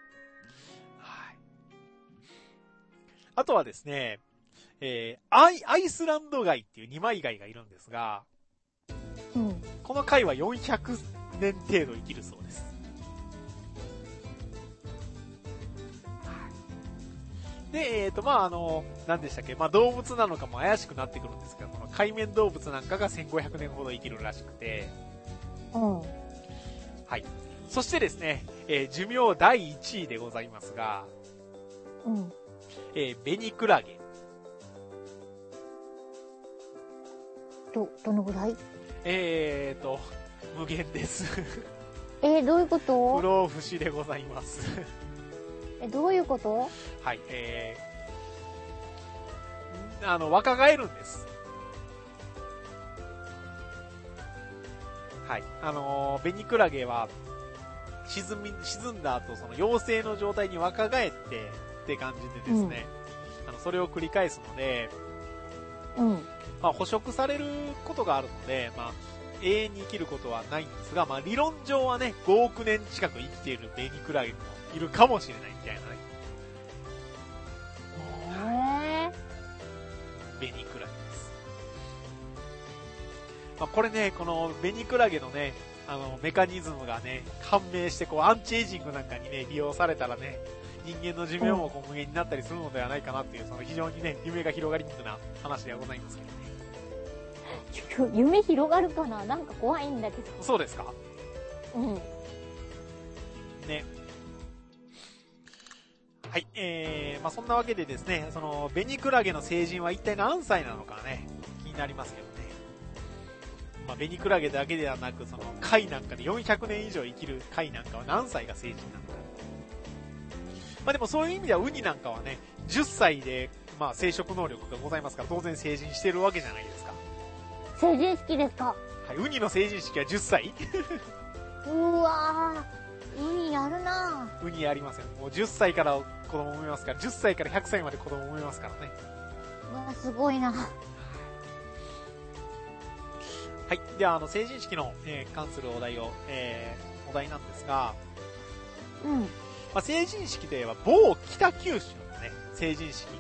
あとはですね、アイスランド貝っていう二枚貝がいるんですが、この貝は400年程度生きるそうです。で、まあ何でしたっけ、まあ動物なのかも怪しくなってくるんですけど、この海面動物なんかが1500年ほど生きるらしくて、はい。そしてですね、寿命第1位でございますが、ベニクラゲ。 どのぐらい？ 無限です。 どういうこと？ 不老不死でございます。 どういうこと？ はい、若返るんです。 はい。ベニクラゲは、沈んだ後、その妖精の状態に若返って感じでですね、それを繰り返すので、まあ、捕食されることがあるので、まあ、永遠に生きることはないんですが、まあ、理論上はね、5億年近く生きているベニクラゲもいるかもしれないみたいなね。ベニクラゲです。まあ、これね、このベニクラゲのね、メカニズムがね、判明して、こう、アンチエイジングなんかにね、利用されたらね、人間の寿命もこう無限になったりするのではないかなっていう、その非常にね、夢が広がりにくな話ではございますけどね。 夢広がるかな？なんか怖いんだけど。 そうですか？ うん。 ね。はい、まあそんなわけでですね、その、ベニクラゲの成人は一体何歳なのかね、気になりますけどね。まあ、ベニクラゲだけではなく、その、貝なんかで400年以上生きる貝なんかは何歳が成人なのか。まあでもそういう意味ではウニなんかはね、10歳で、まあ生殖能力がございますから、当然成人してるわけじゃないですか。 成人式ですか？ はい、ウニの成人式は10歳うわー、ウニやるなぁ。ウニやりますよ。もう10歳から子供産めますから、10歳から100歳まで子供産めますからね。 うわ、すごいな。 はい。では、成人式の、関するお題なんですが、まあ、成人式といえば、某北九州のね、成人式。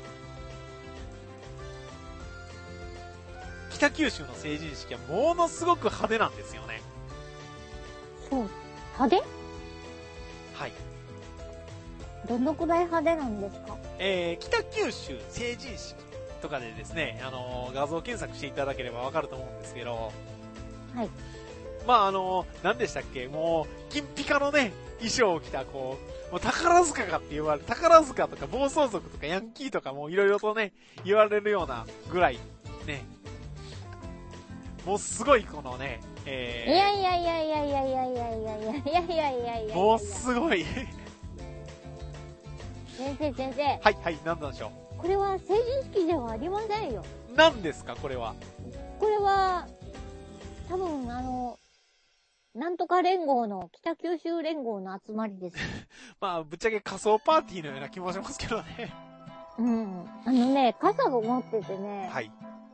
北九州の成人式はものすごく派手なんですよね。 そう。派手？ はい。 どのくらい派手なんですか？ 北九州成人式とかでですね、画像検索していただければわかると思うんですけど、 はい。 まあ何でしたっけ、もう、金ピカのね、衣装を着た、こう、もう宝塚かって言われる、宝塚とか暴走族とかヤンキーとかもいろいろとね、言われるようなぐらい、ね、もうすごいこのね、 いやいやいやいやいやいやいやいやいやいやいやいやいや、 もうすごい先生。 はい、なんなんでしょう。これは成人式ではありませんよ。 何ですか、これは。 これは、多分なんとか連合の、北九州連合の集まりです。 まあ、ぶっちゃけ仮想パーティーのような気もしますけどね。 傘を持っててね。 はい。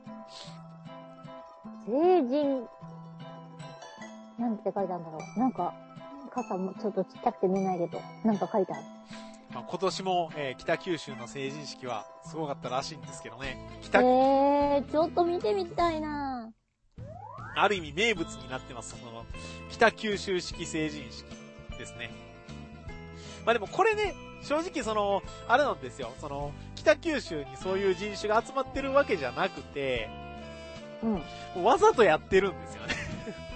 成人、なんて書いてあるんだろう。なんか、傘もちょっとちっちゃくて見えないけど、なんか書いてある。 まあ、今年も、北九州の成人式はすごかったらしいんですけどね。 ちょっと見てみたいな。 ある意味名物になってます。その、北九州式成人式ですね。まあでもこれね、正直その、あれなんですよ。その、北九州にそういう人種が集まってるわけじゃなくて、もうわざとやってるんですよね。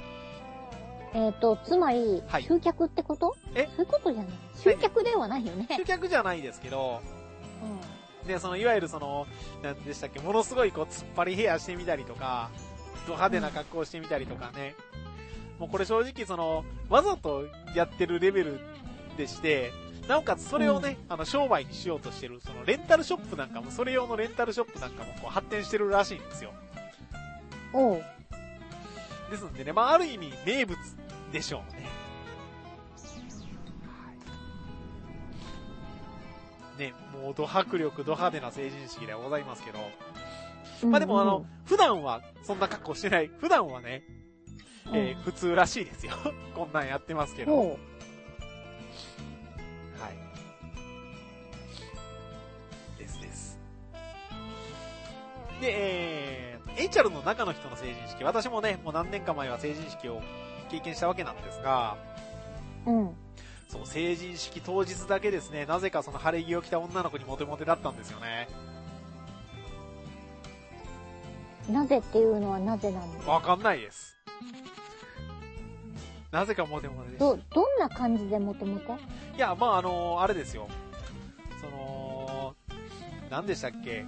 つまり、集客ってこと？そういうことじゃない。集客ではないよね。 集客じゃないですけど、で、その、いわゆるその、なんでしたっけ、ものすごいこう、突っ張りヘアしてみたりとか、ド派手な格好してみたりとかね。もうこれ正直その、わざとやってるレベルでして、なおかつそれをね、商売にしようとしてる、そのレンタルショップなんかも、それ用のレンタルショップなんかもこう発展してるらしいんですよ。ですんでね、まあある意味名物でしょうね。ね、もうド迫力、ド派手な成人式ではございますけど、まあでも普段はそんな格好してない。普段はね、普通らしいですよ。こんなんやってますけど。はい。です。で、HR の中の人の成人式、私もね、もう何年か前は成人式を経験したわけなんですが、そう、成人式当日だけですね、なぜかその晴れ着を着た女の子にモテモテだったんですよね。 なぜっていうのはなぜなんですか？ わかんないです。なぜかモテモテでした。 どんな感じでモテモテ？ いや、まああれですよ。その、何でしたっけ？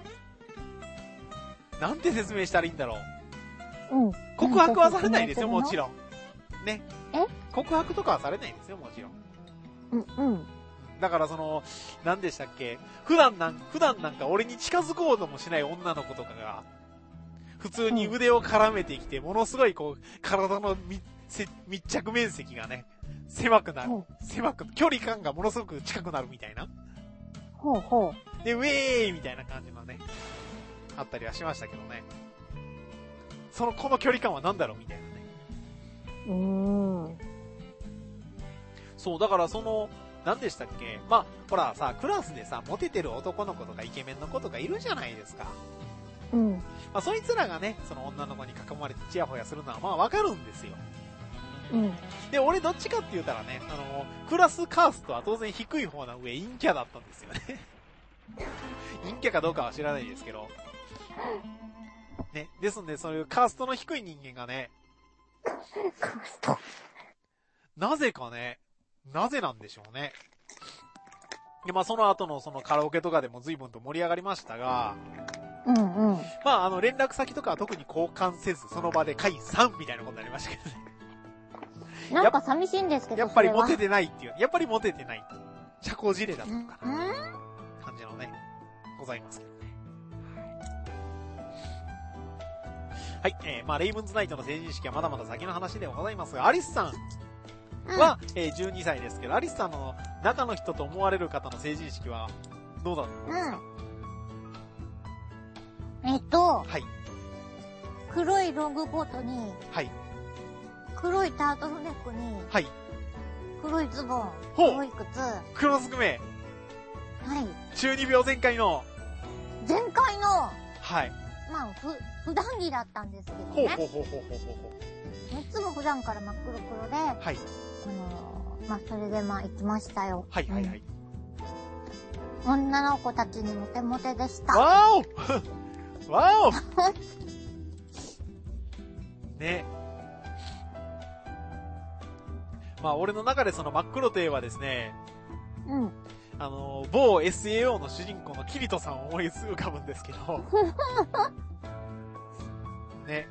なんて説明したらいいんだろう。告白はされないですよ、もちろん。ね。告白とかはされないんですよ、もちろん。だからその、何でしたっけ？普段なんか俺に近づこうともしない女の子とかが、 普通に腕を絡めてきて、ものすごいこう、体の密着面積がね、狭くなる。距離感がものすごく近くなるみたいな。 ほうほう。で、ウェーイみたいな感じのね、あったりはしましたけどね。この距離感は何だろうみたいなね。そう、だから何でしたっけ？まあ、ほらさ、クラスでさ、モテてる男の子とかイケメンの子とかいるじゃないですか。まあ、そいつらがね、その女の子に囲まれてチヤホヤするのはまあわかるんですよ。で、俺どっちかって言ったらね、クラスカーストは当然低い方な上、陰キャだったんですよね。陰キャかどうかは知らないですけど。ね、ですんで、そういうカーストの低い人間がね、 カースト。 なぜかね、なぜなんでしょうね。で、まあ、その後のカラオケとかでも随分と盛り上がりましたが、まあ、連絡先とかは特に交換せず、その場で解散みたいなことになりましたけどね。 なんか寂しいんですけど、 やっぱりモテてないっていう、やっぱりモテてない。社交辞令だったのかな。感じのね、ございますけどね。はい、まあ、レイブンズナイトの成人式はまだまだ先の話ではございますが、アリスさんは、12歳ですけど、アリスさんの中の人と思われる方の成人式は、どうだったんですか？ はい。黒いロングコートに、 はい。 黒いタートルネックに、 はい。 黒いズボン、黒い靴。 黒ずくめ。 はい。 中二病全開の。はい。 まあ、普段着だったんですけどね。いつも普段から真っ黒黒で、はい。まあ、それでまあ行きましたよ。 はいはいはい。 女の子たちにモテモテでした。 わおわおね。まあ、俺の中で真っ黒といえばですね、某 SAO の主人公のキリトさんを思い浮かぶんですけど、ね。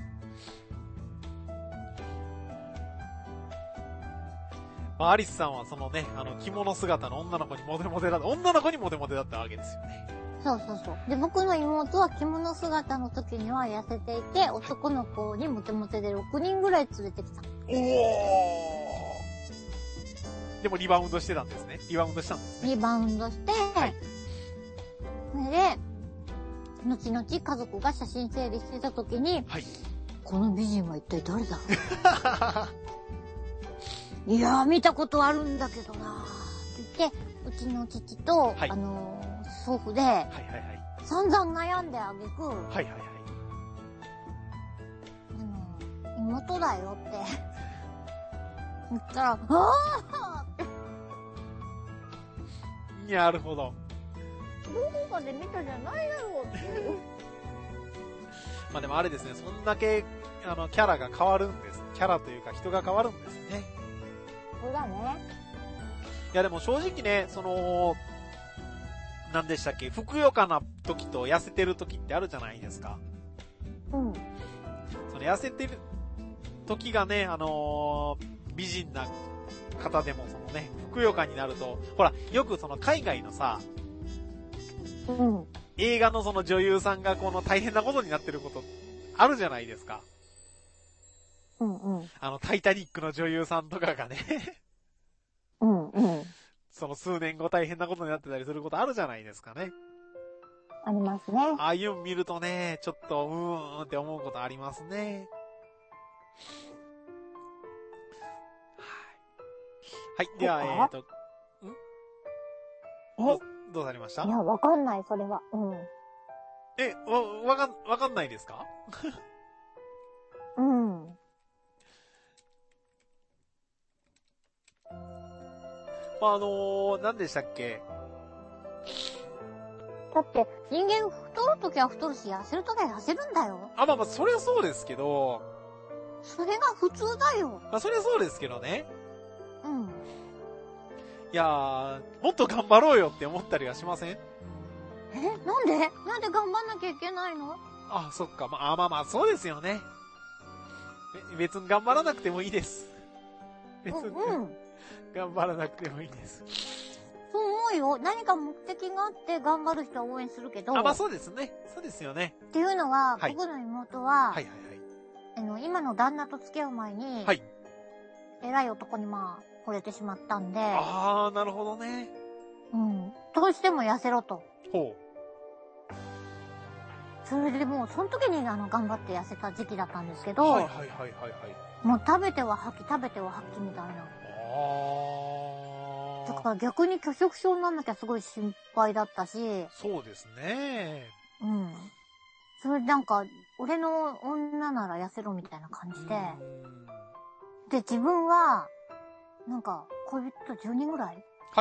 まあ、アリスさんは着物姿の女の子にモテモテだった、女の子にモテモテだったわけですよね。 そう。で、僕の妹は着物姿の時には痩せていて、男の子にモテモテで6人ぐらい連れてきた。 でもリバウンドしたんですね。 リバウンドして、はい。それで、後々家族が写真整理してた時に、はい。この美人は一体誰だいやー、見たことあるんだけどなーって言って、うちの父と、はい、祖父で、散々悩んであげく、妹だよって言ったら、あーなるほど。 どこかで見たじゃないだろうっていう。 まあでもあれですね、そんだけ、キャラが変わるんです。キャラというか人が変わるんですね。 そうだね。 いやでも正直ね、何でしたっけ、ふくよかな時と痩せてる時ってあるじゃないですか。痩せてる時がね、美人な方でもふくよかになると、ほら、よく海外のさ、映画の女優さんが大変なことになってることあるじゃないですか。タイタニックの女優さんとかがね数年後大変なことになってたりすることあるじゃないですかね。 ありますね。 ああいうの見るとね、ちょっとって思うことありますね。はい。では、どうされました？ いや、わかんない、それは。 わかんないですか？何でしたっけ？ だって、人間太るときは太るし、痩せるときは痩せるんだよ。 まあ、それはそうですけど。 それが普通だよ。 それはそうですけどね。いやー、もっと頑張ろうよって思ったりはしません？ なんで頑張んなきゃいけないの？ あ、そっか。まあ、そうですよね。別に頑張らなくてもいいです。別に。頑張らなくてもいいです。 そう思ううよ。何か目的があって頑張る人は応援するけど。 まあそうですね。そうですよね。 っていうのは、 はい、 僕の妹は、 はいはいはい、今の旦那と付き合う前に、はい、偉い男に惚れてしまったんで。 ああ、なるほどね。 うん。どうしても痩せろと。 ほう。 それでもう、その時に頑張って痩せた時期だったんですけど、 はいはいはいはいはい。 もう食べては吐き、食べては吐きみたいな。だから逆に拒食症にならなきゃすごい心配だったし。 そうですね。 うん。それで俺の女なら痩せろみたいな感じで。で、自分は、恋人10人ぐらい？ はい。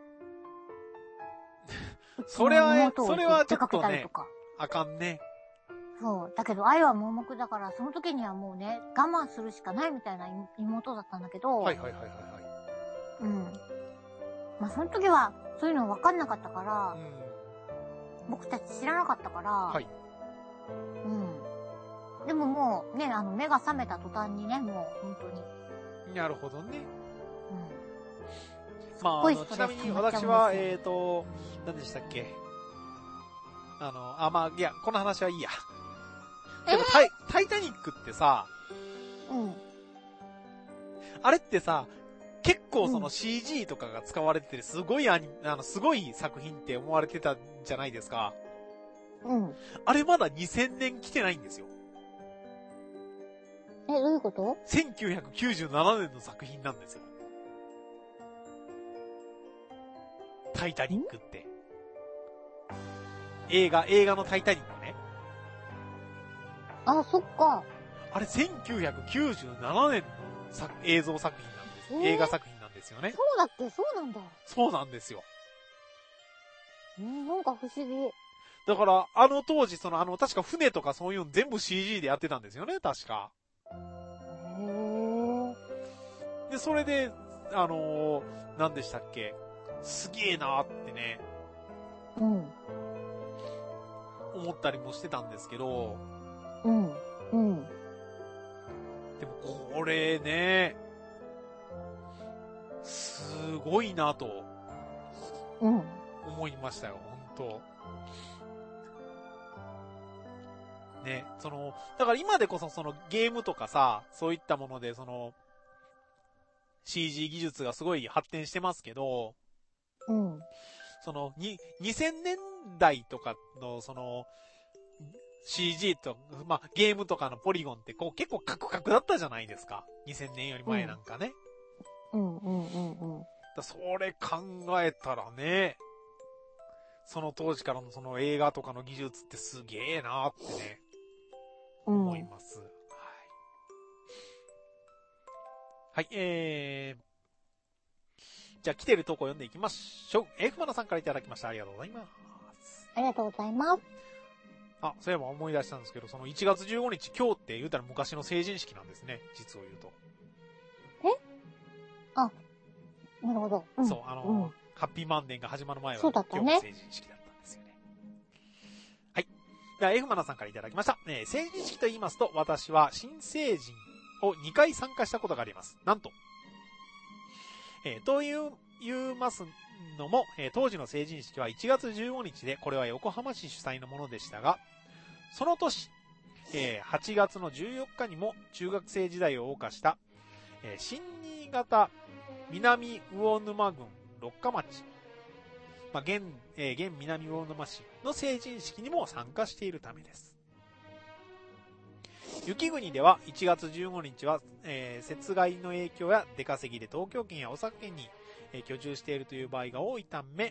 それはちょっとね、あかんね。 そう。だけど愛は盲目だから、その時にはもうね、我慢するしかないみたいな妹だったんだけど。 はいはいはいはいはい。 うん。まあその時は、そういうの分かんなかったから、僕たち知らなかったから、はい。うん。でももうね、目が覚めた途端にね、もう本当に。なるほどね。うん。まあ、ちなみに私は、何でしたっけ？まあ、いや、この話はいいや。でもタイタニックってさ、 うん。 あれってさ、結構その CG とかが使われてて、すごいすごい作品って思われてたんじゃないですか。 うん。 あれまだ2000年来てないんですよ。 どういうこと？ 1997年の作品なんですよ。タイタニックって。映画のタイタニックね。 あ、そっか。 あれ1997年の映像作品なんです。映画作品なんですよね。 そうだっけ？そうなんだ。 そうなんですよ。 なんか不思議。 だから、当時、確か船とかそういうの全部 CG でやってたんですよね、確か。で、それで、何でしたっけ？すげえなーってね。 うん。 思ったりもしてたんですけど。 うん。うん。 でもこれね、すごいなと。 うん。 思いましたよ、本当。ね、だから今でこそゲームとかさ、そういったものでCG 技術がすごい発展してますけど、 うん。 2000年代とかのCG と、まあ、ゲームとかのポリゴンって結構カクカクだったじゃないですか。2000年より前なんかね。 うんうんうんうん。 それ考えたらね、その当時からのその映画とかの技術ってすげえなーってね、思います。はい。はい、じゃあ来てる投稿読んでいきましょう。F マナさんからいただきました。ありがとうございます。 ありがとうございます。 そういえば思い出したんですけど、その1月15日、今日って言うたら昔の成人式なんですね。実を言うと。 なるほど。 そう、ハッピーマンデーが始まる前は、 そうだったね。 今日成人式だったんですよね。はい。では、F マナさんからいただきました。成人式と言いますと、私は新成人を2回参加したことがあります。なんと。と言いますのも、当時の成人式は1月15日で、これは横浜市主催のものでしたが、その年、8月の14日にも中学生時代を謳歌した、新新潟南魚沼郡六ヶ町、現南魚沼市の成人式にも参加しているためです。雪国では1月15日は、雪害の影響や出稼ぎで東京圏や大阪県に、居住しているという場合が多いため、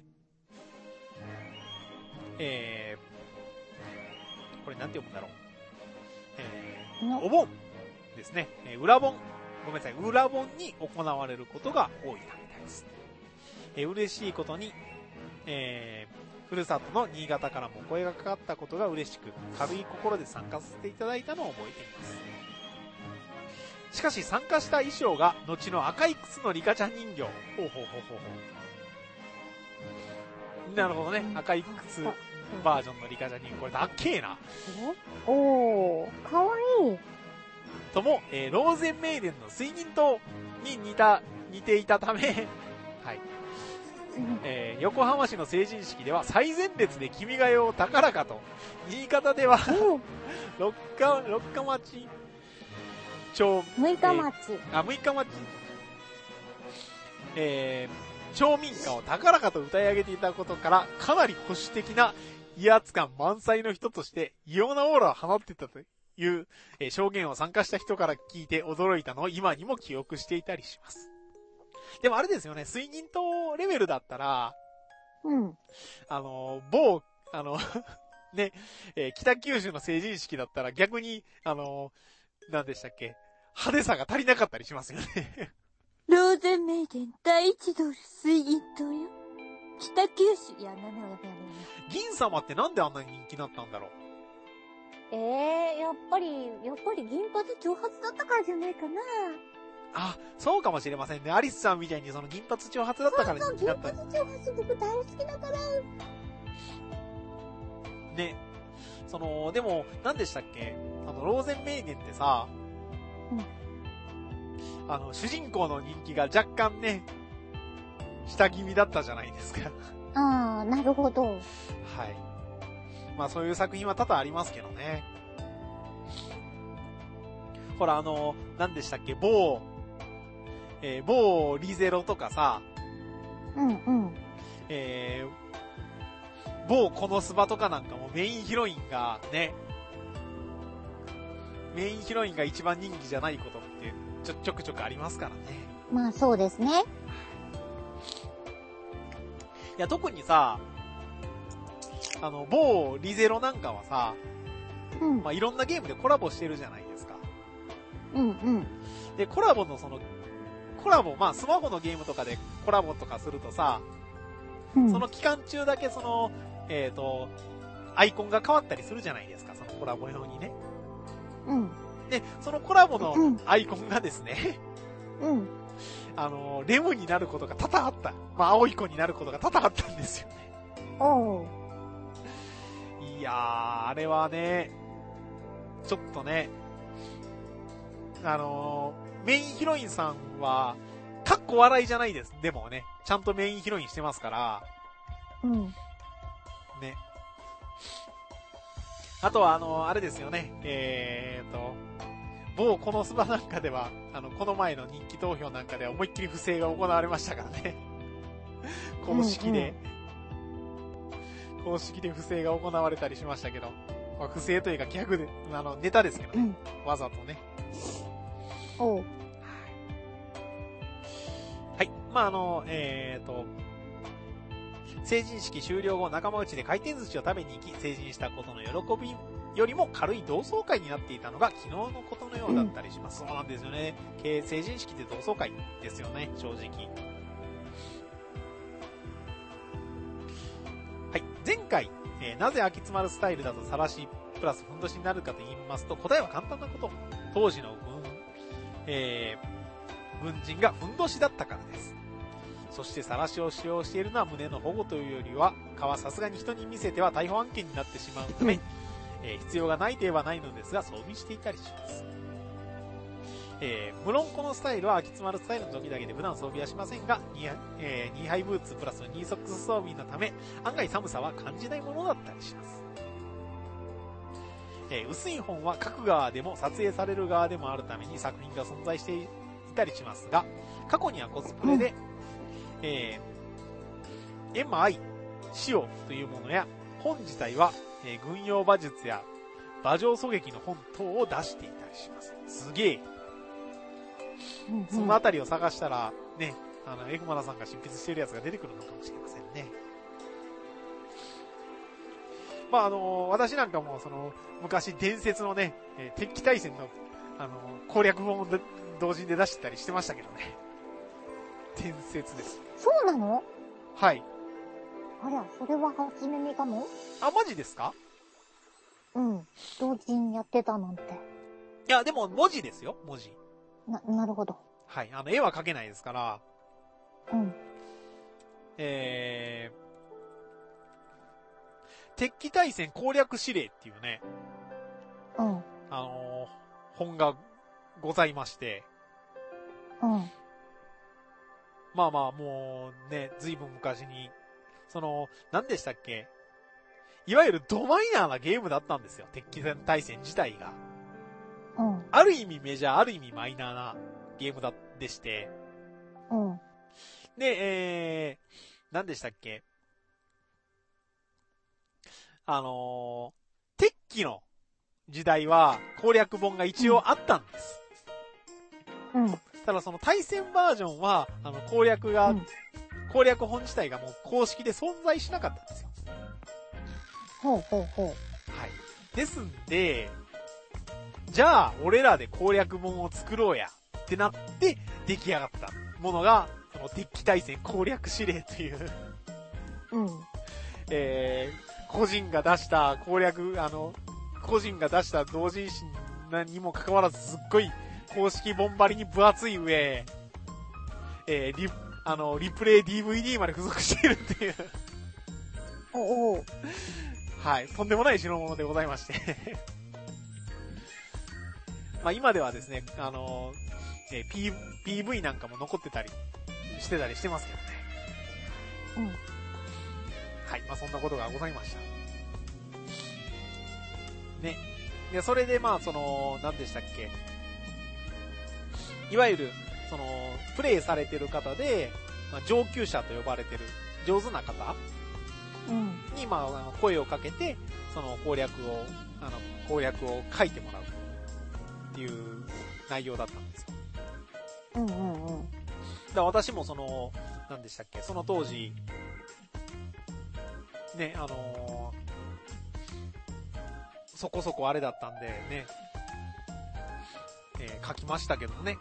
これなんて読むんだろう。お盆ですね。裏盆。ごめんなさい。裏盆に行われることが多いためです。嬉しいことに、ふるさとの新潟からもお声がかかったことが嬉しく、軽い心で参加させていただいたのを覚えています。しかし参加した衣装が後の赤い靴のリカちゃん人形。なるほどね。赤い靴バージョンのリカちゃん人形。これだっけーな。 おー、かわいい。 とも、ローゼンメイデンの水銀灯に似ていたため、はい。 横浜市の成人式では最前列で君が代を高らかと、新潟では、六日町町、 6日町。 6日町、町民歌を高らかと歌い上げていたことから、かなり保守的な威圧感満載の人として、異様なオーラを放っていたという、証言を参加した人から聞いて驚いたのを今にも記憶していたりします。でもあれですよね、水銀島レベルだったら、ね、北九州の成人式だったら逆に、何でしたっけ、派手さが足りなかったりしますよね。 ローゼンメイデン第一ドル水銀島よ。北九州、いや、 銀様ってなんであんなに人気だったんだろう。 やっぱり銀髪長髪だったからじゃないかな。 あ、そうかもしれませんね。アリスさんみたいにその銀髪長髪だったから人気だった。 銀髪長髪僕大好きだから。 ね。でも、何でしたっけ？ローゼンメイデンってさ、主人公の人気が若干ね、下気味だったじゃないですか。 ああ、なるほど。はい。 まあそういう作品は多々ありますけどね。ほら何でしたっけ？某リゼロとかさ、某このスバとかなんかもメインヒロインが一番人気じゃないことってちょくちょくありますからね。 まあそうですね。 いや、特にさ、某リゼロなんかはさ、まあいろんなゲームでコラボしてるじゃないですか。で、コラボ、まあスマホのゲームとかでコラボとかするとさ、その期間中だけアイコンが変わったりするじゃないですか、そのコラボ用にね。で、そのコラボのアイコンがですね、レムになることが多々あった。まあ、青い子になることが多々あったんですよね。いやー、あれはね、ちょっとね、メインヒロインさんは、かっこ笑いじゃないです。でもね、ちゃんとメインヒロインしてますから、ね。あとは、あれですよね、某このスバなんかでは、この前の人気投票なんかでは思いっきり不正が行われましたからね。公式で不正が行われたりしましたけど、まあ、不正というか逆で、ネタですけどね。わざとね。はい。まあ、成人式終了後、仲間内で回転寿司を食べに行き、成人したことの喜びよりも軽い同窓会になっていたのが昨日のことのようだったりします。そうなんですよね。成人式って同窓会ですよね、正直。はい。前回、なぜ秋津丸スタイルだとさらしプラスふんどしになるかと言いますと、答えは簡単なこと。当時の軍人がふんどしだったからです。そしてさらしを使用しているのは胸の保護というよりは、さすがに人に見せては逮捕案件になってしまうため、必要がないと言えばないのですが、装備していたりします。無論このスタイルは秋津丸スタイルの時だけで普段装備はしませんが、ニーハイブーツプラスニーソックス装備のため、案外寒さは感じないものだったりします。薄い本は書く側でも撮影される側でもあるために作品が存在していたりしますが、過去にはコスプレで、MI、塩というものや、本自体は、軍用馬術や馬上狙撃の本等を出していたりします。すげえ。そのあたりを探したら、ね、F マナさんが執筆しているやつが出てくるのかもしれませんね。まあ、私なんかも、昔伝説のね、鉄器大戦の、攻略本を同時で出してたりしてましたけどね。伝説です。 そうなの？ はい。 あら、それは初耳かも？ あ、マジですか？ 同時にやってたなんて。 いや、でも文字ですよ、文字。 なるほど。 はい。絵は描けないですから。鉄器大戦攻略指令っていうね。本がございまして。 まあまあ、もうね、ずいぶん昔に、何でしたっけ？いわゆるドマイナーなゲームだったんですよ。鉄器対戦自体が。 うん。 ある意味メジャー、ある意味マイナーなゲームでして。 うん。 で、何でしたっけ？鉄器の時代は攻略本が一応あったんです。 うん。 ただその対戦バージョンは、攻略本自体がもう公式で存在しなかったんですよ。 ほうほうほう。 はい。ですんで、じゃあ、俺らで攻略本を作ろうやってなって出来上がったものが、その鉄器対戦攻略指令といううん。 個人が出した攻略、個人が出した同人誌にもかかわらずすっごい公式本張りに分厚い上、リプレイ DVD まで付属しているっていう。 おお。 はい。とんでもない代物でございまして。まあ今ではですね、PV なんかも残ってたりしてますけどね。うん。 はい。まあそんなことがございました。ね。で、それでまあ何でしたっけ。いわゆる、プレイされてる方で、まあ、上級者と呼ばれてる上手な方に、まあ、声をかけて、攻略を書いてもらうっていう内容だったんですよ。 うんうんうん。 だから私も何でしたっけ、その当時、ね、そこそこあれだったんでね、書きましたけどね。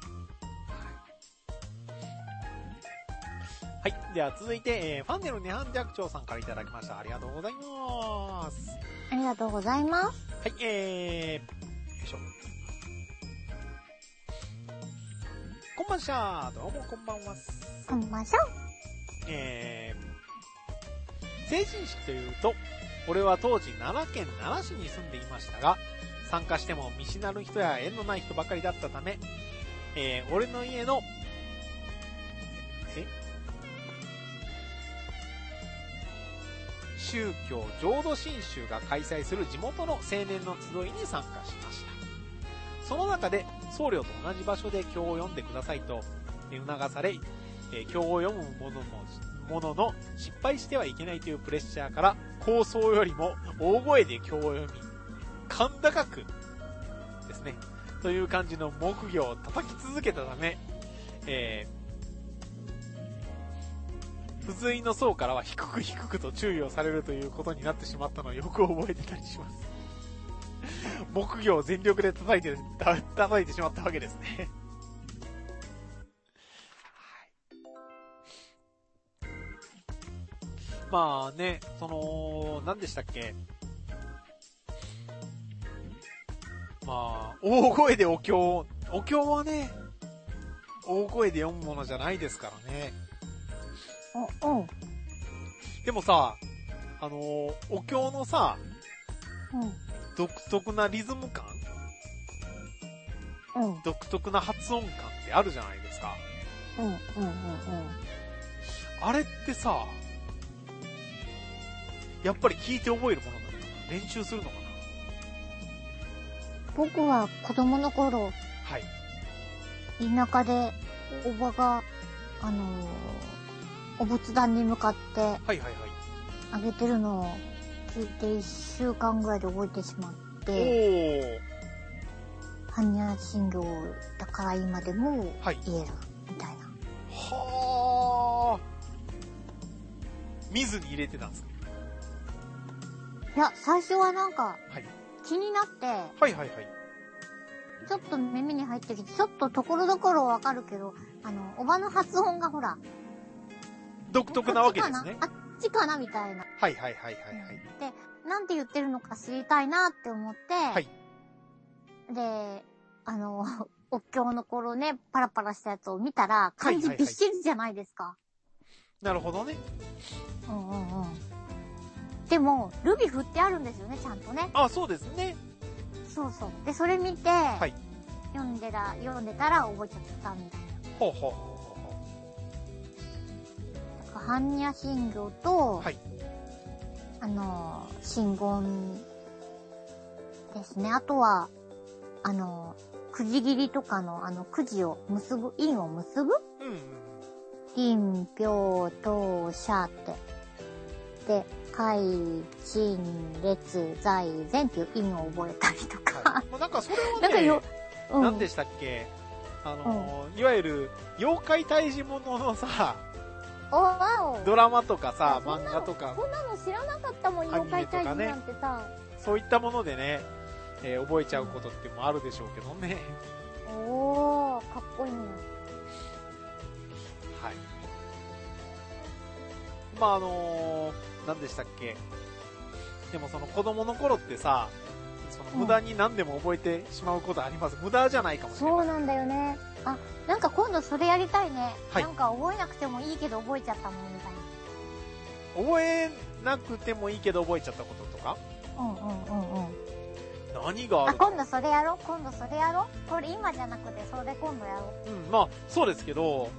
はい。では続いて、ファンネルネハン寂聴さんからいただきました。ありがとうございます。 ありがとうございます。 はい、よいしょ。こんばんしゃー。どうもこんばんは。 こんばんしゃ。 成人式というと、俺は当時奈良県奈良市に住んでいましたが、参加しても見知らぬ人や縁のない人ばかりだったため、俺の家の、宗教浄土真宗が開催する地元の青年の集いに参加しました。その中で僧侶と同じ場所で経を読んでくださいと促され、経を読むものの失敗してはいけないというプレッシャーから構想よりも大声で経を読み、甲高くですね、という感じの木魚を叩き続けたため、不随の層からは低くと注意をされるということになってしまったのをよく覚えてたりします。木魚を全力で叩いてしまったわけですね。まあね、何でしたっけ。まあ、大声でお経はね、大声で読むものじゃないですからね。でもさ、お経のさ、独特なリズム感、独特な発音感ってあるじゃないですか。あれってさ、やっぱり聞いて覚えるものなのかな？練習するのかな？ 僕は子供の頃、 はい。 田舎でおばが、お仏壇に向かって、あげてるのを聞いて1週間ぐらいで覚えてしまって、般若心経だから今でも言える、みたいな。 はぁ。見ずに入れてたんですか？ いや、最初はなんか、気になって、ちょっと耳に入ってきて、ちょっとところどころわかるけど、おばの発音がほら、 独特なわけですね。 あっちかなみたいな。 で、 なんて言ってるのか知りたいなって思って、で、お経の頃ね、パラパラしたやつを見たら、漢字びっしりじゃないですか。 なるほどね。 でも、ルビ振ってあるんですよね、ちゃんとね。 あ、そうですね。 そうそう。で、それ見て、読んでたら覚えちゃったみたいな。 般若心経と、 はい。 真言ですね。あとは、くじ切りとかの、くじを結ぶ、印を結ぶ、 うんうん。 臨、病、当、社って。で、海、鎮、列、在、前っていう印を覚えたりとか。 はい、まあ、なんかそれはね、 なんか何でしたっけ、いわゆる、妖怪退治もののさ、ドラマとかさ、漫画とか。 そんなの知らなかったもん、妖怪退治なんてさ。 そういったものでね、覚えちゃうことってもあるでしょうけどね。 おー、かっこいいね。 はい。まあ何でしたっけ。でもその子供の頃ってさ、その無駄に何でも覚えてしまうことあります。無駄じゃないかもしれない。 そうなんだよね。あ、なんか今度それやりたいね。 はい。 なんか覚えなくてもいいけど覚えちゃったもんみたいな。覚えなくてもいいけど覚えちゃったこととか？何がある？ 今度それやろう。これ今じゃなくてそれ今度やろう。 まあそうですけど。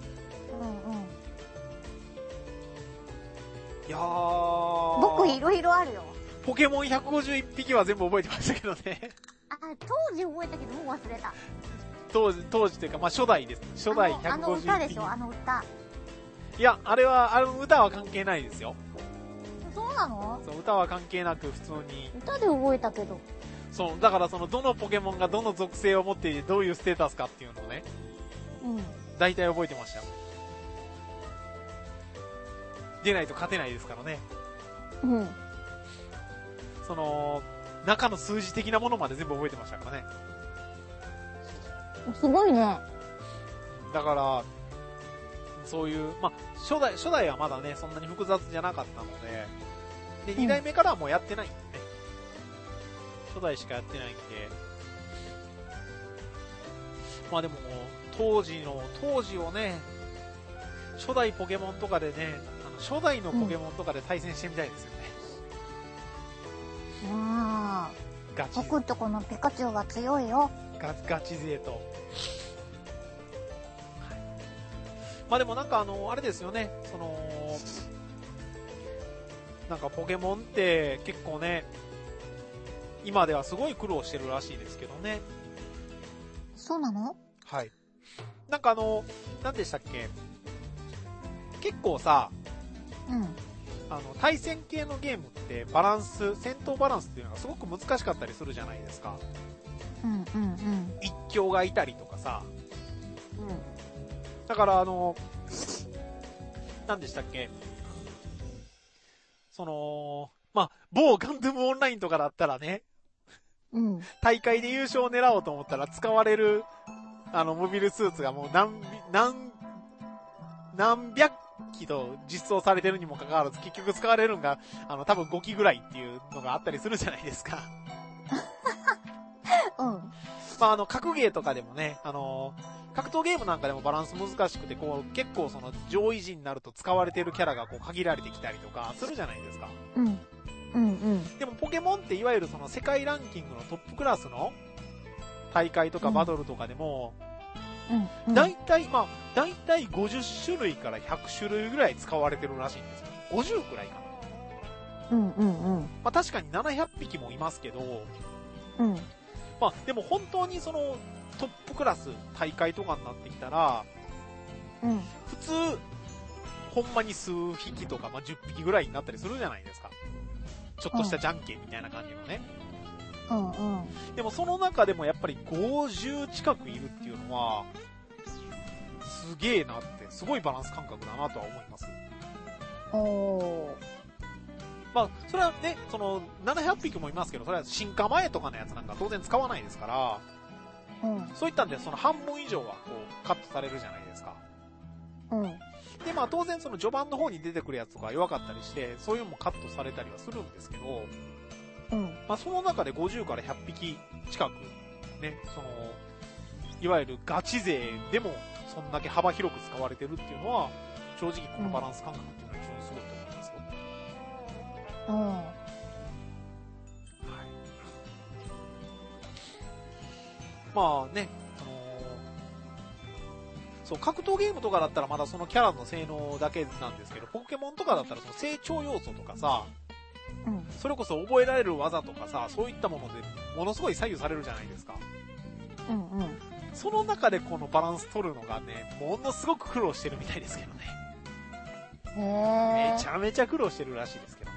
いやー。 僕いろいろあるよ。 ポケモン151匹は全部覚えてましたけどね。 当時覚えたけどもう忘れた。 当時というか、まあ初代です。初代151匹。 歌でしょ、歌。 いや、あれは、歌は関係ないですよ。 そうなの？ そう、歌は関係なく普通に。 歌で覚えたけど。 そう、だからどのポケモンがどの属性を持っていてどういうステータスかっていうのをね。大体覚えてましたよ。出ないと勝てないですからね。中の数字的なものまで全部覚えてましたからね。 すごいね。 だから、そういう、まあ、初代はまだね、そんなに複雑じゃなかったので、2代目からはもうやってないんでね。初代しかやってないんで。まあでも、当時をね、初代ポケモンとかでね、初代のポケモンとかで対戦してみたいですよね。 ガチ。僕んとこのピカチュウが強いよ。 ガチ勢と。まあでもなんかあれですよね、なんかポケモンって結構ね、今ではすごい苦労してるらしいですけどね。 そうなの？ はい。なんか何でしたっけ？結構さ、対戦系のゲームって戦闘バランスっていうのがすごく難しかったりするじゃないですか。一強がいたりとかさ。だから何でしたっけ？まあ、某ガンダムオンラインとかだったらね、大会で優勝を狙おうと思ったら使われる、モビルスーツがもう何百機と実装されてるにもかかわらず、結局使われるのが、多分5機ぐらいっていうのがあったりするじゃないですか。まあ、格ゲーとかでもね、格闘ゲームなんかでもバランス難しくて、結構上位陣になると使われてるキャラが限られてきたりとかするじゃないですか。でもポケモンっていわゆる世界ランキングのトップクラスの大会とかバトルとかでも、大体50種類から100種類ぐらい使われてるらしいんですよ。50くらいかな。まあ確かに700匹もいますけど、まあでも本当にトップクラス大会とかになってきたら、普通、ほんまに数匹とか、まあ10匹ぐらいになったりするじゃないですか。ちょっとしたじゃんけんみたいな感じのね。でもその中でもやっぱり50近くいるっていうのは、すげえなって、すごいバランス感覚だなとは思います。まあ、それはね、700匹もいますけど、それは進化前とかのやつなんか当然使わないですから、そういったんで、半分以上はカットされるじゃないですか。で、まあ当然序盤の方に出てくるやつとか弱かったりして、そういうのもカットされたりはするんですけど、まあその中で50から100匹近く、ね、いわゆるガチ勢でもそんだけ幅広く使われてるっていうのは、正直このバランス感覚っていうのは非常にすごいと思いますよ。はい。まあね、 そう、格闘ゲームとかだったらまだそのキャラの性能だけなんですけど、ポケモンとかだったらその成長要素とかさ、うん、それこそ覚えられる技とかさ、そういったものでものすごい左右されるじゃないですか。 うんうん。 その中でこのバランス取るのがね、ものすごく苦労してるみたいですけどね。めちゃめちゃ苦労してるらしいですけどね。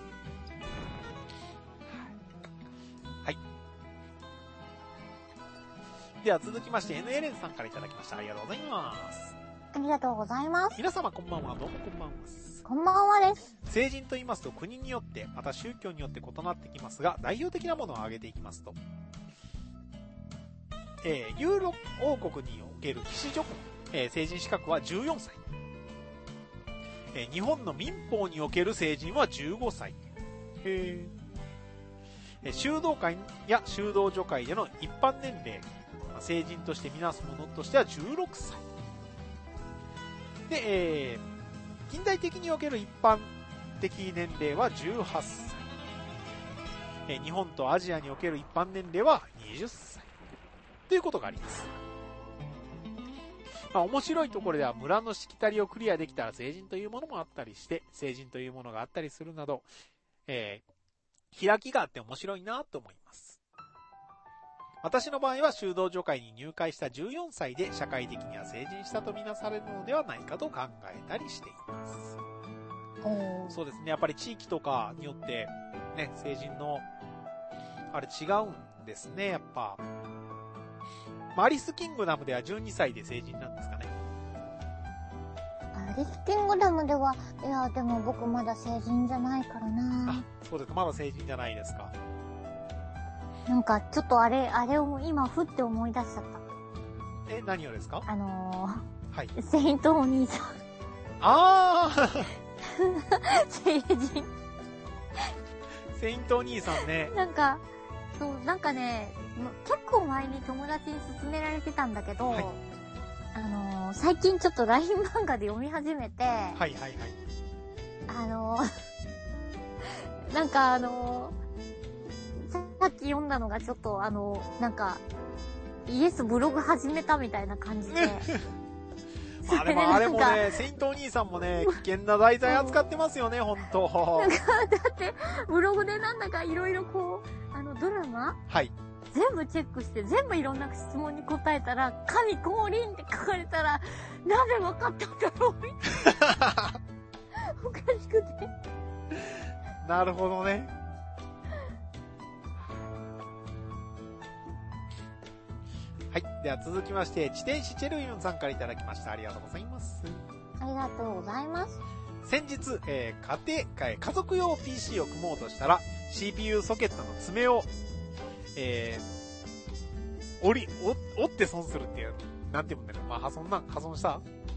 はい。では続きまして NLN さんからいただきました。ありがとうございます。 ありがとうございます。 皆様こんばんは。どうもこんばんは。 こんばんはです。 成人と言いますと国によってまた宗教によって異なってきますが、代表的なものを挙げていきますと、ユーロ王国における騎士女皇、成人資格は14歳。日本の民法における成人は15歳。修道会や修道女会での一般年齢、成人としてみなすものとしては16歳。で、近代的における一般的年齢は18歳。日本とアジアにおける一般年齢は20歳。ということがあります。面白いところでは村のしきたりをクリアできたら成人というものもあったりして、成人というものがあったりするなど、開きがあって面白いなと思います。私の場合は修道女会に入会した14歳で社会的には成人したとみなされるのではないかと考えたりしています。そうですね。やっぱり地域とかによってね、成人のあれ違うんですね。やっぱアリスキングダムでは12歳で成人なんですかね。 アリスキングダムでは、いやでも僕まだ成人じゃないからな。 あ、そうですか。まだ成人じゃないですか。 なんかちょっとあれを今ふって思い出しちゃった。 何をですか？ はい。セイントお兄さん。成人。 セイントお兄さんね。 なんかね、結構前に友達に勧められてたんだけど、はい、最近ちょっと LINE 漫画で読み始めて、 はいはいはい。 なんかさっき読んだのがちょっとなんか、イエスブログ始めたみたいな感じで。 でもあれもね、セイントお兄さんもね、危険な題材扱ってますよね、ほんと。 だって、ブログでなんだかいろいろこう、ドラマ？はい。全部チェックして、全部いろんな質問に答えたら、神降臨って書かれたら、なぜ分かったんだろうみたいな。おかしくて。 なるほどね。はい。では続きまして、自転車チェルユンさんからいただきました。ありがとうございます。 ありがとうございます。 先日、家族用 PC を組もうとしたら、CPU ソケットの爪を、折って損するっていう、なんて言うんだろう。破損した？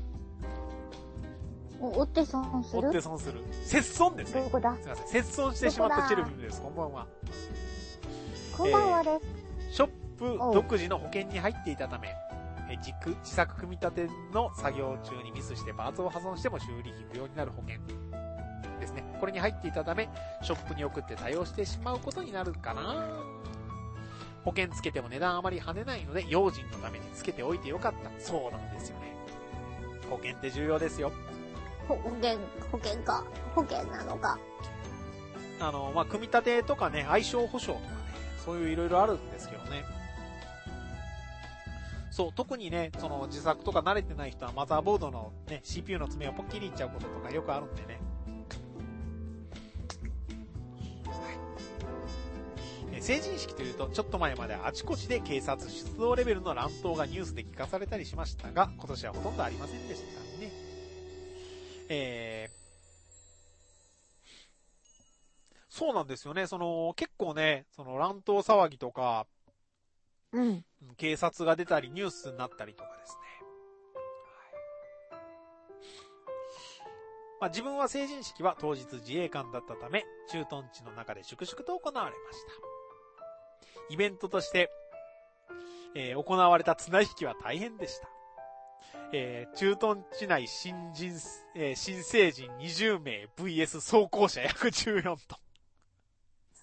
折って損する？ 折って損する。切損ですね。 どこだ？ すいません。切損してしまったチェルビムです。こんばんは。 こんばんはです。 ショップ独自の保険に入っていたため、自作組み立ての作業中にミスしてパーツを破損しても修理費不要になる保険ですね。これに入っていたため、ショップに送って対応してしまうことになるかな。保険つけても値段あまり跳ねないので、用心のためにつけておいてよかった。そうなんですよね。保険って重要ですよ。 保険なのか。 組み立てとかね、相性保証とかね、そういういろいろあるんですけどね。そう、特にね、その自作とか慣れてない人はマザーボードのね、CPU の爪をポッキリいっちゃうこととかよくあるんでね。はい。成人式というと、ちょっと前まであちこちで警察出動レベルの乱闘がニュースで聞かされたりしましたが、今年はほとんどありませんでしたね。そうなんですよね。結構ね、乱闘騒ぎとか、警察が出たりニュースになったりとかですね。自分は成人式は当日自衛官だったため、駐屯地の中で粛々と行われました。イベントとして、行われた綱引きは大変でした。駐屯地内新成人20名 VS 装甲車約14トン。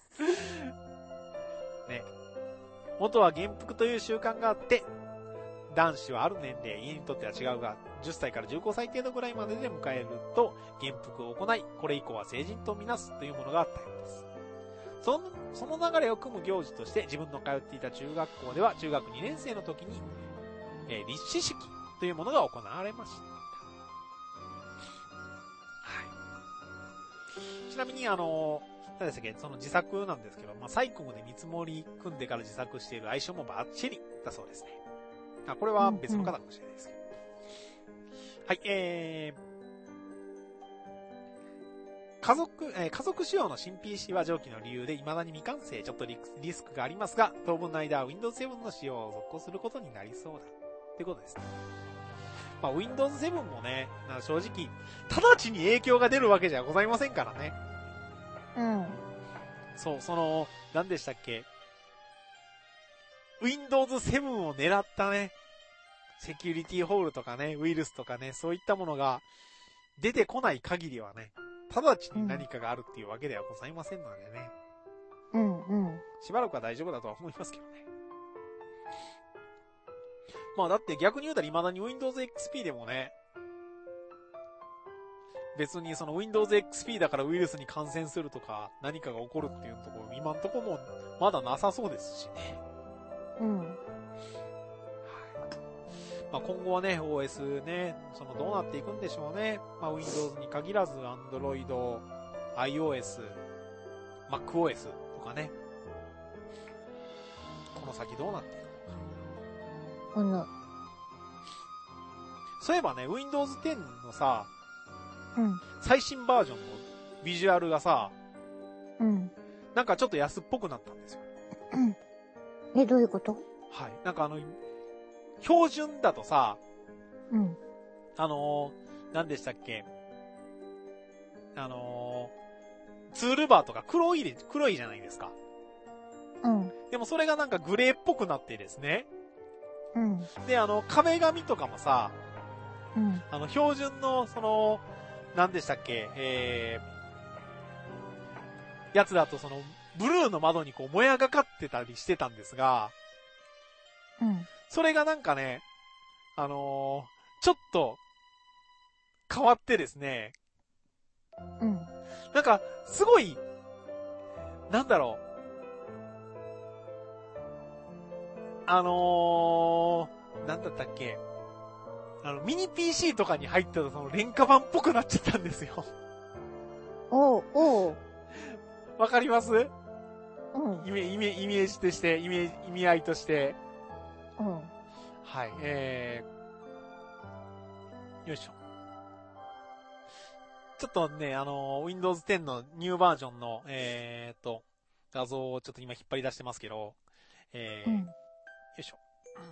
ね。元は元服という習慣があって、 男子はある年齢、家にとっては違うが、10歳から15歳程度ぐらいまでで迎えると、元服を行い、これ以降は成人とみなすというものがあったようです。その流れを組む行事として、自分の通っていた中学校では、中学2年生の時に、立志式というものが行われました。はい。ちなみに何でしたっけ、その自作なんですけど、サイコムで見積もり組んでから自作している相性もバッチリだそうですね。これは別の方かもしれないですけど。はい、家族仕様の新 PC は上記の理由で未だに未完成、ちょっとリスクがありますが、当分の間は Windows 7の使用を続行することになりそうだ。っていうことですね。Windows 7もね、正直、直ちに影響が出るわけじゃございませんからね。 うん。 そう、何でしたっけ？ Windows 7を狙ったね、セキュリティホールとかね、ウイルスとかね、そういったものが出てこない限りはね、直ちに何かがあるっていうわけではございませんのでね。 うんうん。 しばらくは大丈夫だとは思いますけどね。だって逆に言うたら未だに Windows XP でもね、別にその Windows XP だからウイルスに感染するとか何かが起こるっていうところ、今んとこもまだなさそうですしね。 うん。 今後はね、OS ね、どうなっていくんでしょうね。Windows に限らず Android、iOS、MacOS とかね。この先どうなっていくのか。そういえばね、Windows 10のさ、最新バージョンのビジュアルがさ、なんかちょっと安っぽくなったんですよ。 どういうこと？ はい。なんか標準だとさ、何でしたっけ？ツールバーとか黒いじゃないですか。でもそれがなんかグレーっぽくなってですね。で、壁紙とかもさ、標準の、何でしたっけ、やつだとブルーの窓にこう、もやがかってたりしてたんですが、それがなんかね、ちょっと、変わってですね、なんか、すごい、なんだろう、なんだったっけ、ミニ PC とかに入ってた廉価版っぽくなっちゃったんですよ。わかります？イメージとして、意味合いとして。はい、よいしょ。ちょっとね、Windows 10のニューバージョンの、画像をちょっと今引っ張り出してますけど、よいしょ。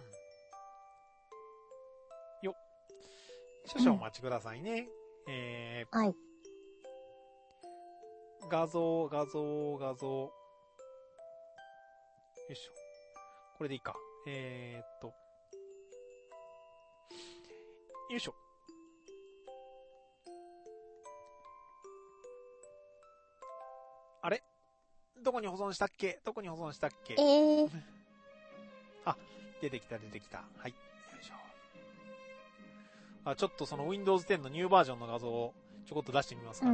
よっ。少々お待ちくださいね。 はい。 画像。よいしょ。これでいいか。よいしょ。あれ？どこに保存したっけ？あ、出てきた。はい。よいしょ。ちょっとWindows 10のニューバージョンの画像をちょこっと出してみますか。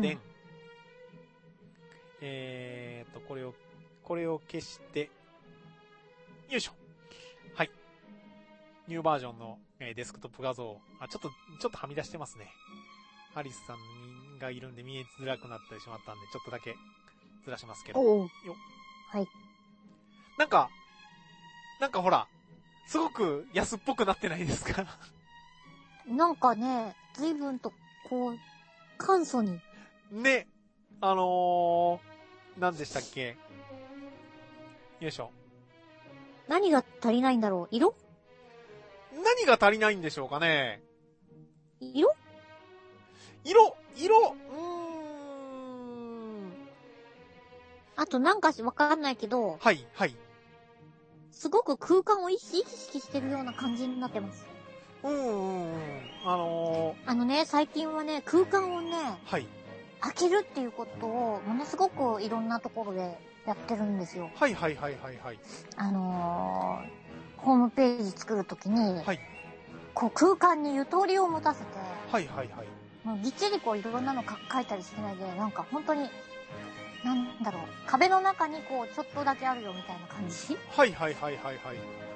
これを消して、よいしょ。はい。ニューバージョンの、デスクトップ画像。ちょっとはみ出してますね。アリスさんがいるんで見えづらくなってしまったんで、ちょっとだけずらしますけど。よ。 はい。 なんかほら、すごく安っぽくなってないですか？ なんかね、随分と、簡素に。 ね。何でしたっけ？よいしょ。 何が足りないんだろう？色？ 何が足りないんでしょうかね？ 色？あとなんかわかんないけど。 はい。 すごく空間を意識してるような感じになってます。最近はね、空間をね、 はい。 開けるっていうことを、ものすごくいろんなところでやってるんですよ。 はい。 ホームページ作るときに、 はい。 こう空間にゆとりを持たせて、 はいはいはい。 もうぎっちりこういろんなの書いたりしないで、なんか本当に、なんだろう、壁の中にこうちょっとだけあるよみたいな感じ？ はいはいはいはいはい。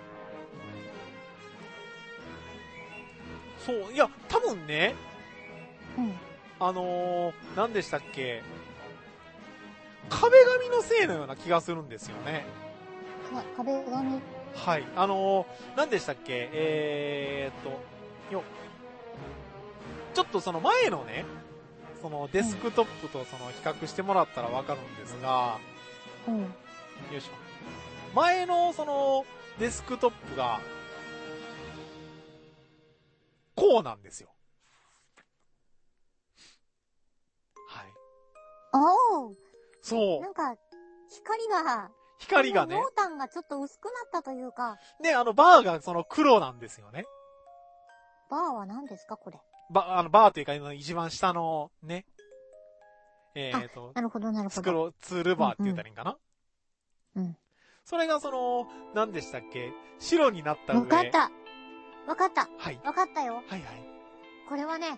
そう、いや、多分ね、 うん。 何でしたっけ、壁紙のせいのような気がするんですよね。 壁紙？ はい。何でしたっけ、ちょっとその前のね、そのデスクトップとその比較してもらったらわかるんですが、 うん。 よいしょ。前のそのデスクトップが、こうなんですよ。はい。 おー。 そう。 なんか、光がね。濃淡がちょっと薄くなったというか。 ね、バーがその黒なんですよね。 バーは何ですかこれ。 バーというか、一番下のね。 なるほどなるほど。ツールバーって言ったらいいんかな。 うん。 それがその、何でしたっけ、白になった上。 わかった。 はい。 わかったよ。 はいはい。 これはね、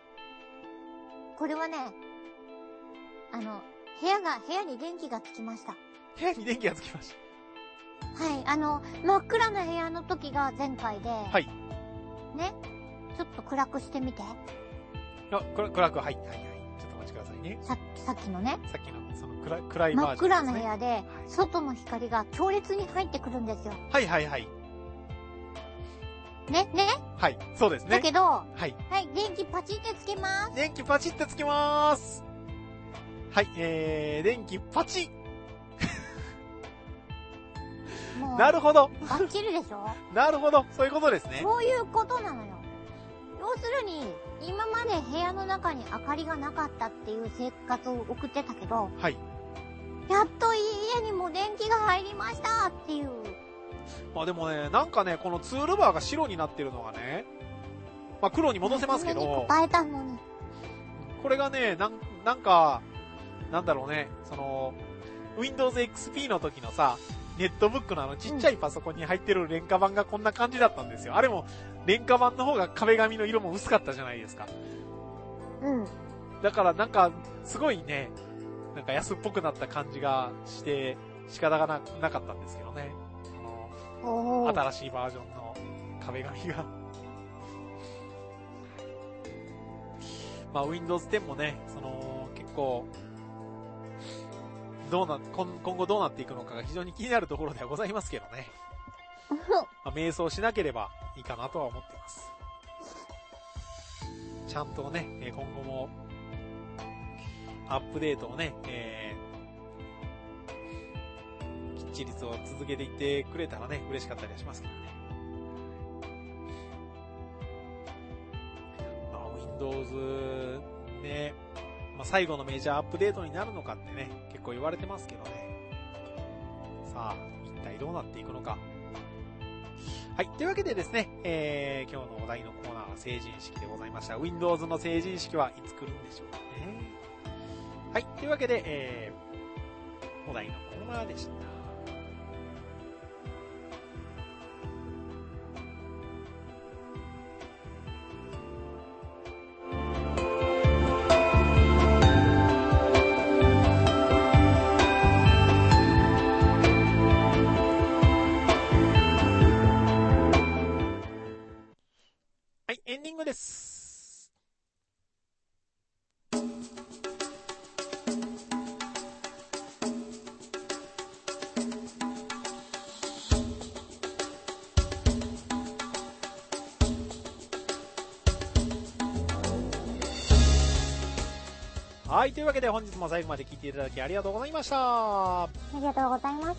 部屋に電気がつきました。 部屋に電気がつきました。 はい、真っ暗な部屋の時が前回で。 はい。 ね。ちょっと暗くしてみて。 暗く、はい。ちょっとお待ちくださいね。 さっきのね。 さっきの、その暗いバージョンですね。 真っ暗な部屋で、外の光が強烈に入ってくるんですよ。 はいはいはい。 ね。 はい、そうですね。 だけど、 はい。 はい、電気パチってつけます。 電気パチってつけまーす。はい、電気パチなるほど。 バッチリでしょなるほど。そういうことですね。 そういうことなのよ。要するに、今まで部屋の中に明かりがなかったっていう生活を送ってたけど、 はい。 やっと家にも電気が入りましたっていう。 まあでもね、なんかね、このツールバーが白になってるのがね、まあ黒に戻せますけど、そんなに答えたのに。 これがね、なんか、なんだろうね、その、Windows XP の時のさ、ネットブックのちっちゃいパソコンに入ってる廉価版がこんな感じだったんですよ。あれも、廉価版の方が壁紙の色も薄かったじゃないですか。 うん。 だからなんか、すごいね、なんか安っぽくなった感じがして、仕方がなかったんですけどね。新しいバージョンの壁紙が。まあ Windows 10もね、その、結構、今後どうなっていくのかが非常に気になるところではございますけどね。まあ、迷走しなければいいかなとは思っています。ちゃんとね、今後も、アップデートをね、きっちりと続けていってくれたらね、嬉しかったりはしますけどね。まあ、Windows ね、まあ、最後のメジャーアップデートになるのかってね、結構言われてますけどね。さあ、一体どうなっていくのか。はい。というわけでですね、今日のお題のコーナーは成人式でございました。Windows の成人式はいつ来るんでしょうかね。はい。というわけで、お題のコーナーでした。エンディングです。はい、というわけで本日も最後まで聞いていただきありがとうございました。 ありがとうございました。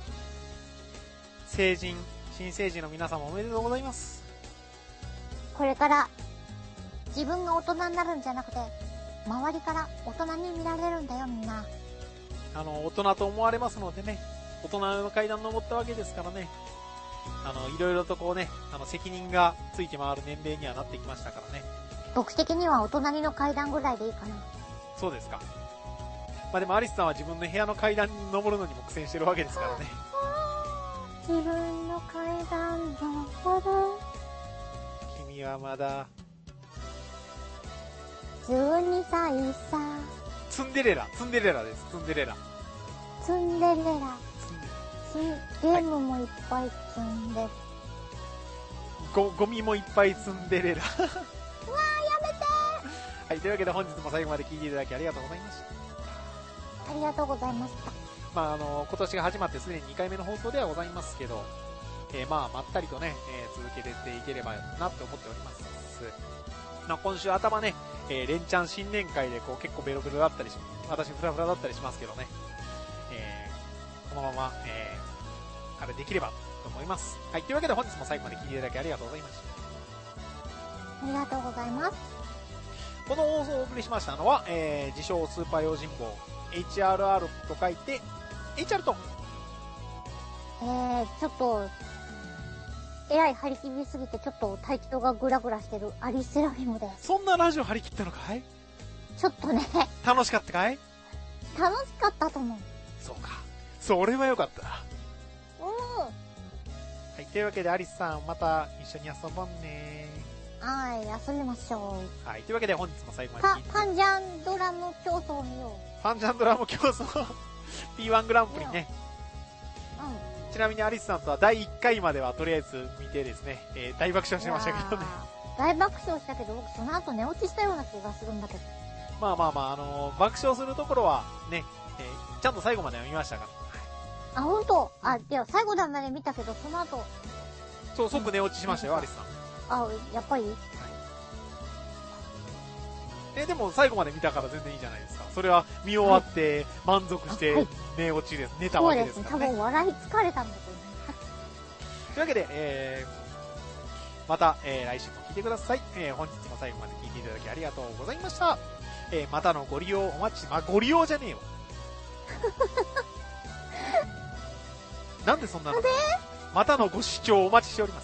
新成人の皆様おめでとうございます。 これから自分が大人になるんじゃなくて、周りから大人に見られるんだよ、みんな。 大人と思われますのでね、大人の階段登ったわけですからね、いろいろとこうね、責任がついて回る年齢にはなってきましたからね。 僕的にはお隣の階段ぐらいでいいかな。 そうですか。まあでもアリスさんは自分の部屋の階段に登るのにも苦戦してるわけですからね。 自分の階段登る。 君にはまだ。 12歳さ。 ツンデレラです。ツンデレラ。 ツンデレラ。ゲームもいっぱい積んでる。 ゴミもいっぱい積んでれら。うわー、やめてー。 はい、というわけで本日も最後まで聞いていただきありがとうございました。 ありがとうございました。 まあ今年が始まってすでに2回目の放送ではございますけど、まったりとね、続けていければなって思っております。まあ、今週頭ね、連チャン新年会で結構ベロベロだったり私フラフラだったりしますけどね、このまま、あれできればと思います。はい、というわけで本日も最後まで聞いていただきありがとうございました。 ありがとうございます。 この放送をお送りしましたのは、自称スーパー用心棒 HRR と書いて HR とちょっとえらい張り切りすぎてちょっと体調がグラグラしてるアリスセラフィムです。 そんなラジオ張り切ったのかい？ ちょっとね楽しかったかい？ 楽しかったと思う。 そうか、それはよかった。 はい、 というわけでアリスさんまた一緒に遊ぼんね。 はい、遊びましょう。はい、というわけで本日も最後まで聞いてパンジャンドラム競争を見よう。 パンジャンドラム競争P1 グランプリね。ちなみにアリスさんとは第1回まではとりあえず見てですね、大爆笑してましたけどね。 大爆笑したけど僕その後寝落ちしたような気がするんだけど。 まあ爆笑するところはね、ちゃんと最後まで見ましたから。 あ、ほんと？いや、最後まで見たけど、その後。 そう、即寝落ちしましたよ、アリスさん。 やっぱり？はい。 でも最後まで見たから全然いいじゃないですか。それは見終わって満足して寝落ちです。寝たわけですからね。 そうですね。多分笑い疲れたんだと思います。 というわけで、また、来週も聞いてください。本日も最後まで聞いていただきありがとうございました。またのご利用お待ち、ご利用じゃねえよ。なんでそんなの？またのご視聴お待ちしております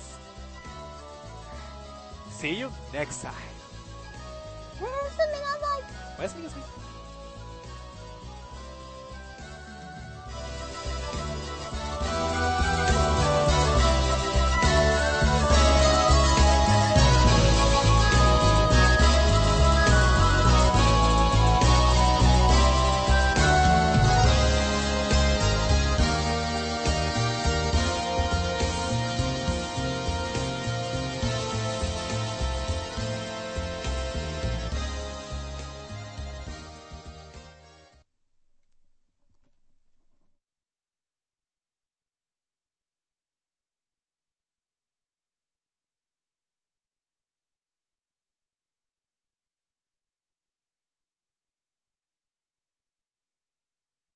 。See you next time. おやすみなさい。 おやすみなさい。